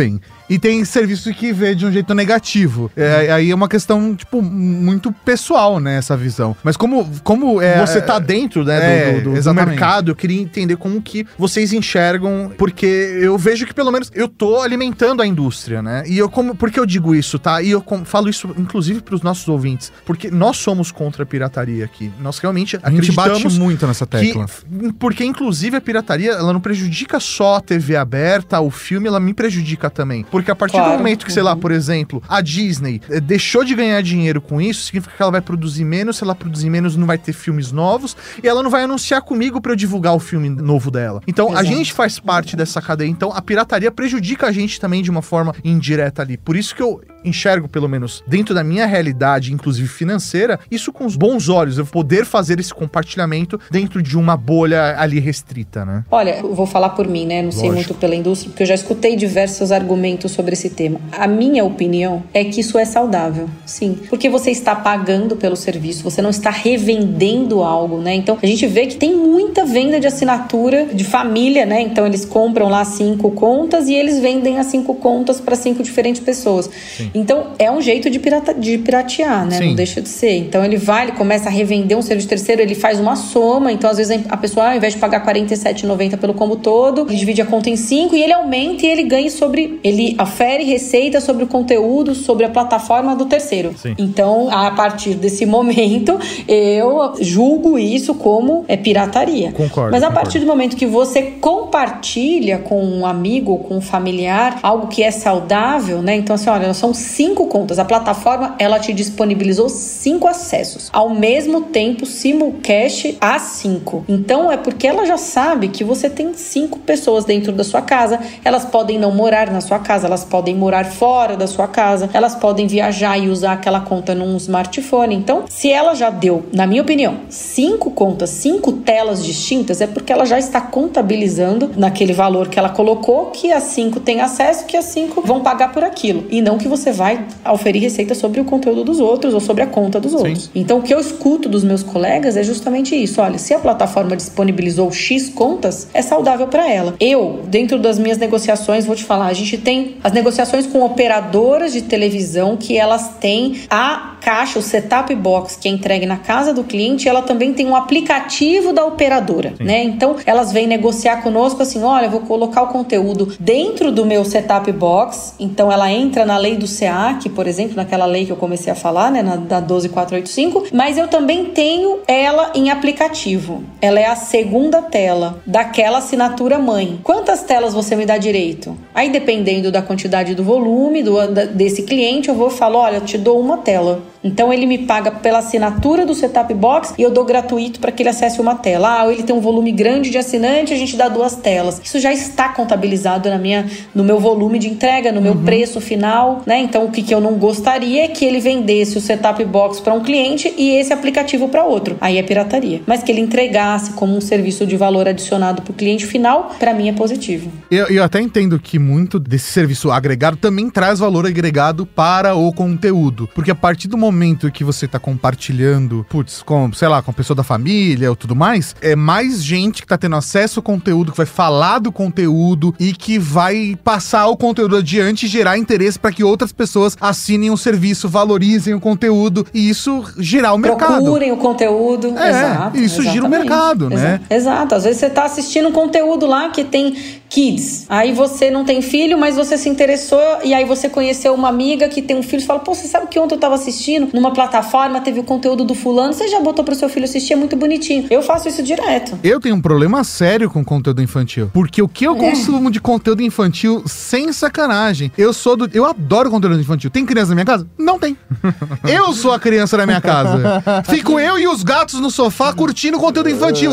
E tem serviço que vê de um jeito negativo. É, aí é uma questão, tipo, muito pessoal, né, essa visão. Mas como, como é... Você tá dentro, né, é, do, do, do, do mercado, eu queria entender como que vocês enxergam, porque eu vejo que pelo menos eu tô alimentando a indústria, né? E eu como... Por que eu digo isso, tá? E eu com, falo isso, inclusive, pros nossos ouvintes, porque nós somos contra a pirataria aqui. Nós realmente a gente bate acreditamos muito nessa tecla. Que, porque, inclusive, a pirataria, ela não prejudica só a T V aberta, o filme, ela me prejudica também. Porque a partir claro. do momento que, sei lá, por exemplo, a Disney eh, deixou de ganhar dinheiro com isso, significa que ela vai produzir menos, se ela produzir menos, não vai ter filmes novos, e ela não vai anunciar comigo pra eu divulgar o filme novo dela. Então, Exato. a gente faz parte dessa cadeia. Então, a pirataria prejudica a gente também de uma forma indireta ali. Por isso que eu enxergo, pelo menos dentro da minha realidade, inclusive financeira, isso com os bons olhos, eu poder fazer esse compartilhamento dentro de uma bolha ali restrita, né? Olha, eu vou falar por mim, né? Não Lógico. sei muito pela indústria, porque eu já escutei diversos argumentos sobre esse tema. A minha opinião é que isso é saudável, sim. Porque você está pagando pelo serviço, você não está revendendo algo, né? Então, a gente vê que tem muita venda de assinatura de família, né? Então, eles compram lá cinco contas e eles vendem as cinco contas para cinco diferentes pessoas. Sim. Então, é um jeito de, pirata, de piratear, né? Sim. Não deixa de ser. Então, ele vai, ele começa a revender um serviço terceiro, ele faz uma soma. Então, às vezes, a pessoa, ao invés de pagar quarenta e sete reais e noventa centavos pelo combo todo, ele divide a conta em cinco e ele aumenta e ele ganha sobre... Ele afere receita sobre o conteúdo, sobre a plataforma do terceiro. Sim. Então, a partir desse momento, eu julgo isso como é pirataria. Concordo. Mas a concordo. partir do momento que você compartilha com um amigo, com um familiar, algo que é saudável, né? Então, assim, olha, são cinco contas. A plataforma, ela te disponibilizou cinco acessos. Ao mesmo tempo, simulcast a cinco. Então, é porque ela já sabe que você tem cinco pessoas dentro da sua casa. Elas podem não morar na sua casa, elas podem morar fora da sua casa, elas podem viajar e usar aquela conta num smartphone. Então, se ela já deu, na minha opinião, cinco contas, cinco telas distintas, é porque ela já está contabilizando naquele valor que ela colocou, que as cinco têm acesso, que as cinco vão pagar por aquilo. E não que você vai oferir receita sobre o conteúdo dos outros ou sobre a conta dos Sim. outros. Então, o que eu escuto dos meus colegas é justamente isso. Olha, se a plataforma disponibilizou X contas, é saudável para ela. Eu, dentro das minhas negociações, vou te falar, a gente tem as negociações com operadoras de televisão que elas têm a caixa, o setup box que é entregue na casa do cliente, ela também tem um aplicativo da operadora, Sim. né? Então, elas vêm negociar conosco assim, olha, eu vou colocar o conteúdo dentro do meu setup box, então ela entra na lei do C A C, por exemplo, naquela lei que eu comecei a falar, né, na, da doze mil quatrocentos e oitenta e cinco, mas eu também tenho ela em aplicativo. Ela é a segunda tela daquela assinatura mãe. Quantas telas você me dá direito? Aí, dependendo da quantidade do volume do, da, desse cliente, eu vou e falo, olha, eu te dou uma tela. Então, ele me paga pela assinatura do setup box e eu dou gratuito para que ele acesse uma tela. Ah, ou ele tem um volume grande de assinante, a gente dá duas telas. Isso já está contabilizado na minha, no meu volume de entrega, no meu uhum. preço final, né? Então, o que, que eu não gostaria é que ele vendesse o setup box para um cliente e esse aplicativo para outro. Aí é pirataria. Mas que ele entregasse como um serviço de valor adicionado para o cliente final, para mim é positivo. Eu, eu até entendo que muito desse serviço agregado também traz valor agregado para o conteúdo. Porque a partir do momento que você tá compartilhando, putz, com, sei lá, com a pessoa da família ou tudo mais, é mais gente que tá tendo acesso ao conteúdo, que vai falar do conteúdo e que vai passar o conteúdo adiante e gerar interesse para que outras pessoas assinem o serviço, valorizem o conteúdo e isso gerar o mercado. Procurem o conteúdo. É, Exato, isso exatamente. gira o mercado, né? Exato. Às vezes você tá assistindo um conteúdo lá que tem kids. Aí você não tem filho, mas você se interessou e aí você conheceu uma amiga que tem um filho. Você fala, pô, você sabe que ontem eu tava assistindo numa plataforma, teve o conteúdo do fulano, você já botou pro seu filho assistir, é muito bonitinho. Eu faço isso direto. Eu tenho um problema sério com conteúdo infantil. Porque o que eu é. consumo de conteúdo infantil, sem sacanagem, eu sou do... Eu adoro conteúdo infantil. Tem criança na minha casa? Não tem. Eu sou a criança da minha casa. Fico eu e os gatos no sofá curtindo conteúdo infantil.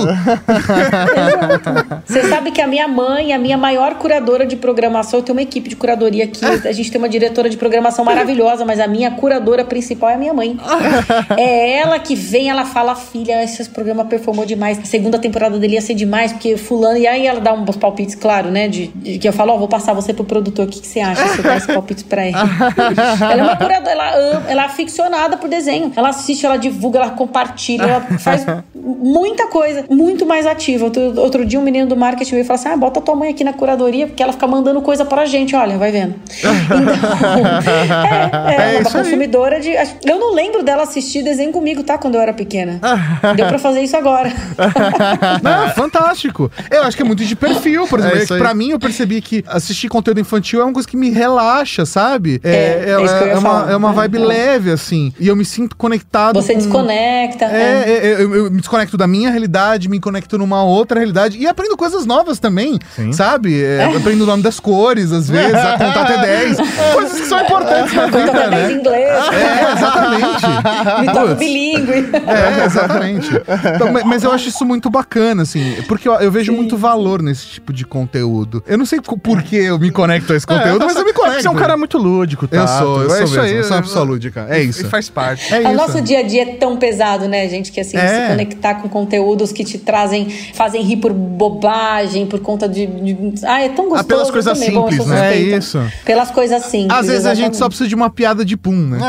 Você sabe que a minha mãe, a minha maior curadora de programação, eu tenho uma equipe de curadoria aqui, a gente tem uma diretora de programação maravilhosa, mas a minha curadora principal é a minha mãe. É ela que vem, ela fala, filha, esse programa performou demais, a segunda temporada dele ia ser demais, porque fulano, e aí ela dá uns palpites, claro, né, de, de que eu falo, ó, oh, vou passar você pro produtor, o que, que você acha, você dá esse palpite pra ele. Ela é uma curadora, ela, ama, ela é aficionada por desenho, ela assiste, ela divulga, ela compartilha, ela faz muita coisa, muito mais ativa. Outro, outro dia um menino do marketing veio e falou assim, ah, bota tua mãe aqui na curadoria, porque ela fica mandando coisa pra gente, olha, vai vendo. Então, é, é, é uma consumidora de... Eu não lembro dela assistir desenho comigo, tá? Quando eu era pequena. Deu pra fazer isso agora. Não, fantástico. Eu acho que é muito de perfil, por exemplo. É isso aí. Pra mim, eu percebi que assistir conteúdo infantil é uma coisa que me relaxa, sabe? É, é isso que eu ia é uma, falar. é uma vibe É. leve, assim. E eu me sinto conectado Você com... desconecta. É, é, é, eu, eu me desconecto da minha realidade, me conecto numa outra realidade e aprendo coisas novas também, Sim. sabe? É, aprendo o nome das cores, às vezes, a contar até dez. Coisas que são importantes na Conta vida, até dez em né? inglês. É, exatamente. Me toca Putz. bilíngue. É, exatamente. Então, mas, mas eu acho isso muito bacana, assim, porque eu, eu vejo Sim. muito valor nesse tipo de conteúdo. Eu não sei co- por que eu me conecto a esse conteúdo, mas eu me conecto. Você é um cara muito lúdico, tá? Eu sou, eu é sou isso mesmo. aí, eu sou uma pessoa lúdica. É isso. E faz parte. É O isso. nosso dia a dia é tão pesado, né, gente? Que assim, É. se conectar com conteúdos que te trazem, fazem rir por bobagem, por conta de. de ah, é tão gostoso. Ah, pelas coisas também. Bom, eu simples, sou né? suspeita. É isso. Pelas coisas simples. Às vezes a gente só exatamente. precisa de uma piada de pum, né?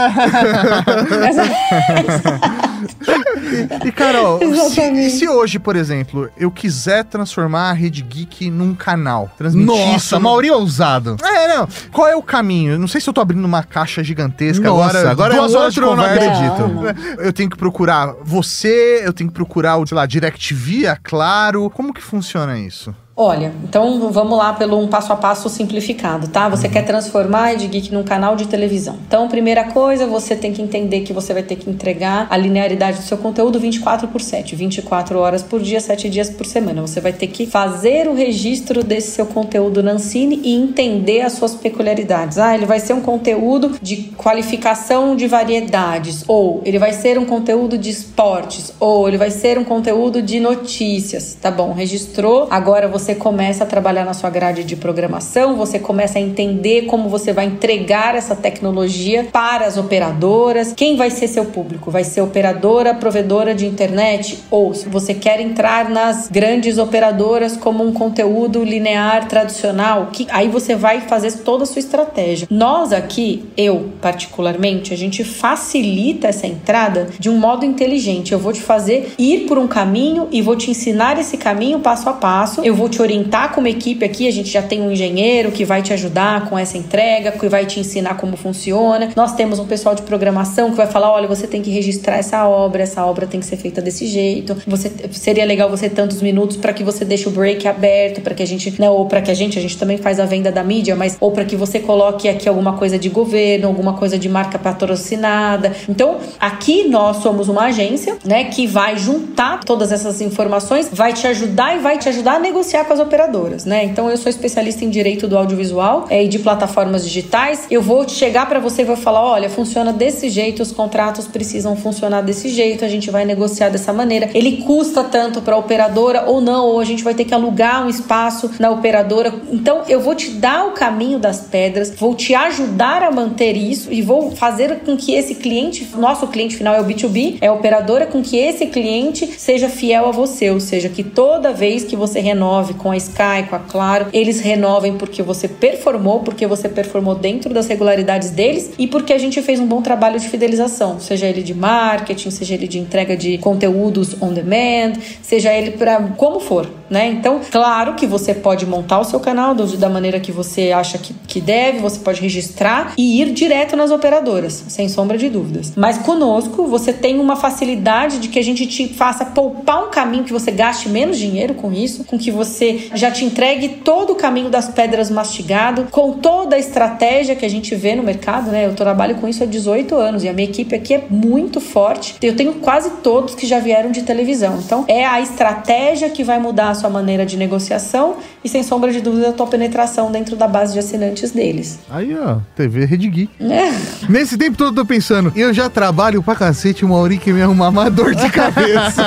E, Carol, se, Exatamente. se hoje, por exemplo, eu quiser transformar a Rede Geek num canal, transmitir Nossa, isso... no- Mauri ousado. É, não. Qual é o caminho? Eu não sei se eu tô abrindo uma caixa gigantesca Nossa, agora. agora é duas um horas de outro, eu não conversa. acredito. Eu tenho que procurar você, eu tenho que procurar o, sei lá, DirecTV, é claro. Como que funciona isso? Olha, então vamos lá pelo um passo a passo simplificado, tá? Você quer transformar a Rede Geek num canal de televisão. Então, primeira coisa, você tem que entender que você vai ter que entregar a linearidade do seu conteúdo vinte e quatro por sete, vinte e quatro horas por dia, sete dias por semana. Você vai ter que fazer o registro desse seu conteúdo na Ancine e entender as suas peculiaridades. Ah, ele vai ser um conteúdo de qualificação de variedades, ou ele vai ser um conteúdo de esportes, ou ele vai ser um conteúdo de notícias. Tá bom, registrou, agora você Você começa a trabalhar na sua grade de programação, você começa a entender como você vai entregar essa tecnologia para as operadoras. Quem vai ser seu público? Vai ser operadora, provedora de internet? Ou se você quer entrar nas grandes operadoras como um conteúdo linear tradicional, que aí você vai fazer toda a sua estratégia. Nós aqui, eu particularmente, a gente facilita essa entrada de um modo inteligente. Eu vou te fazer ir por um caminho e vou te ensinar esse caminho passo a passo. Eu vou te orientar como equipe aqui, a gente já tem um engenheiro que vai te ajudar com essa entrega, que vai te ensinar como funciona. Nós temos um pessoal de programação que vai falar, olha, você tem que registrar essa obra, essa obra tem que ser feita desse jeito. Você, seria legal você ter tantos minutos para que você deixe o break aberto, para que a gente, né, ou para que a gente, a gente também faz a venda da mídia, mas ou para que você coloque aqui alguma coisa de governo, alguma coisa de marca patrocinada. Então, aqui nós somos uma agência, né, que vai juntar todas essas informações, vai te ajudar e vai te ajudar a negociar com as operadoras, né? Então eu sou especialista em direito do audiovisual é, e de plataformas digitais. Eu vou chegar para você e vou falar, olha, funciona desse jeito, os contratos precisam funcionar desse jeito, a gente vai negociar dessa maneira. Ele custa tanto para a operadora ou não, ou a gente vai ter que alugar um espaço na operadora. Então eu vou te dar o caminho das pedras, vou te ajudar a manter isso e vou fazer com que esse cliente, nosso cliente final é o B dois B, é a operadora, com que esse cliente seja fiel a você, ou seja, que toda vez que você renove com a Sky, com a Claro, eles renovem porque você performou, porque você performou dentro das regularidades deles e porque a gente fez um bom trabalho de fidelização, seja ele de marketing, seja ele de entrega de conteúdos on demand, seja ele para como for, né? Então, claro que você pode montar o seu canal do, da maneira que você acha que, que deve, você pode registrar e ir direto nas operadoras, sem sombra de dúvidas. Mas conosco, você tem uma facilidade de que a gente te faça poupar um caminho, que você gaste menos dinheiro com isso, com que você já te entregue todo o caminho das pedras mastigado, com toda a estratégia que a gente vê no mercado, né? Eu trabalho com isso há dezoito anos e a minha equipe aqui é muito forte. Eu tenho quase todos que já vieram de televisão. Então, é a estratégia que vai mudar a sua maneira de negociação e, sem sombra de dúvida, a tua penetração dentro da base de assinantes deles. Aí, ó, T V Rede Geek. É. Nesse tempo todo eu tô pensando, eu já trabalho pra cacete, o Mauri que me arrumar uma dor de cabeça.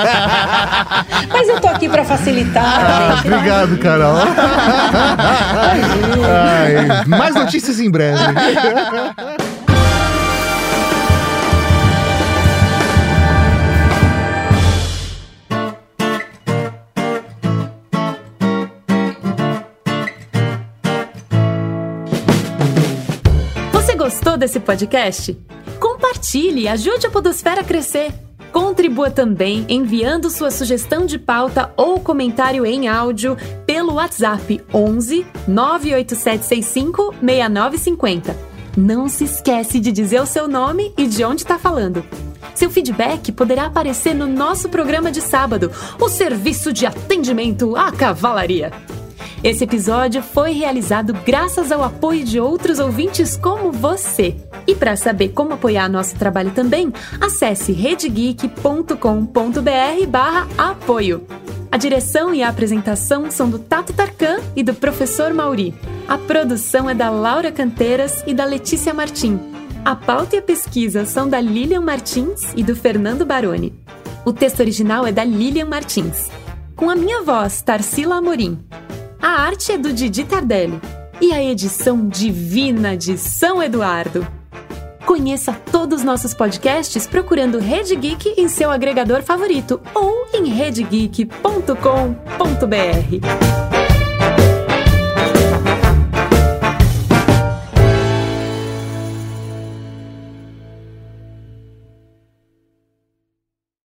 Mas eu tô aqui pra facilitar, Ah, gente. obrigado, Carol. Ai, mais notícias em breve. Você gostou desse podcast? Compartilhe e ajude a Podosfera a crescer. Contribua também enviando sua sugestão de pauta ou comentário em áudio pelo WhatsApp onze nove oito sete seis cinco seis nove cinco zero. Não se esquece de dizer o seu nome e de onde está falando. Seu feedback poderá aparecer no nosso programa de sábado, o Serviço de Atendimento à Cavalaria. Esse episódio foi realizado graças ao apoio de outros ouvintes como você. E para saber como apoiar nosso trabalho também, acesse redegeek.com.br barra apoio. A direção e a apresentação são do Tato Tarkan e do professor Mauri. A produção é da Laura Canteiras e da Letícia Martim. A pauta e a pesquisa são da Lilian Martins e do Fernando Baroni. O texto original é da Lilian Martins, com a minha voz, Tarsila Amorim. A arte é do Didi Tardelli e a edição divina de São Eduardo. Conheça todos os nossos podcasts procurando Rede Geek em seu agregador favorito ou em redegeek ponto com ponto br.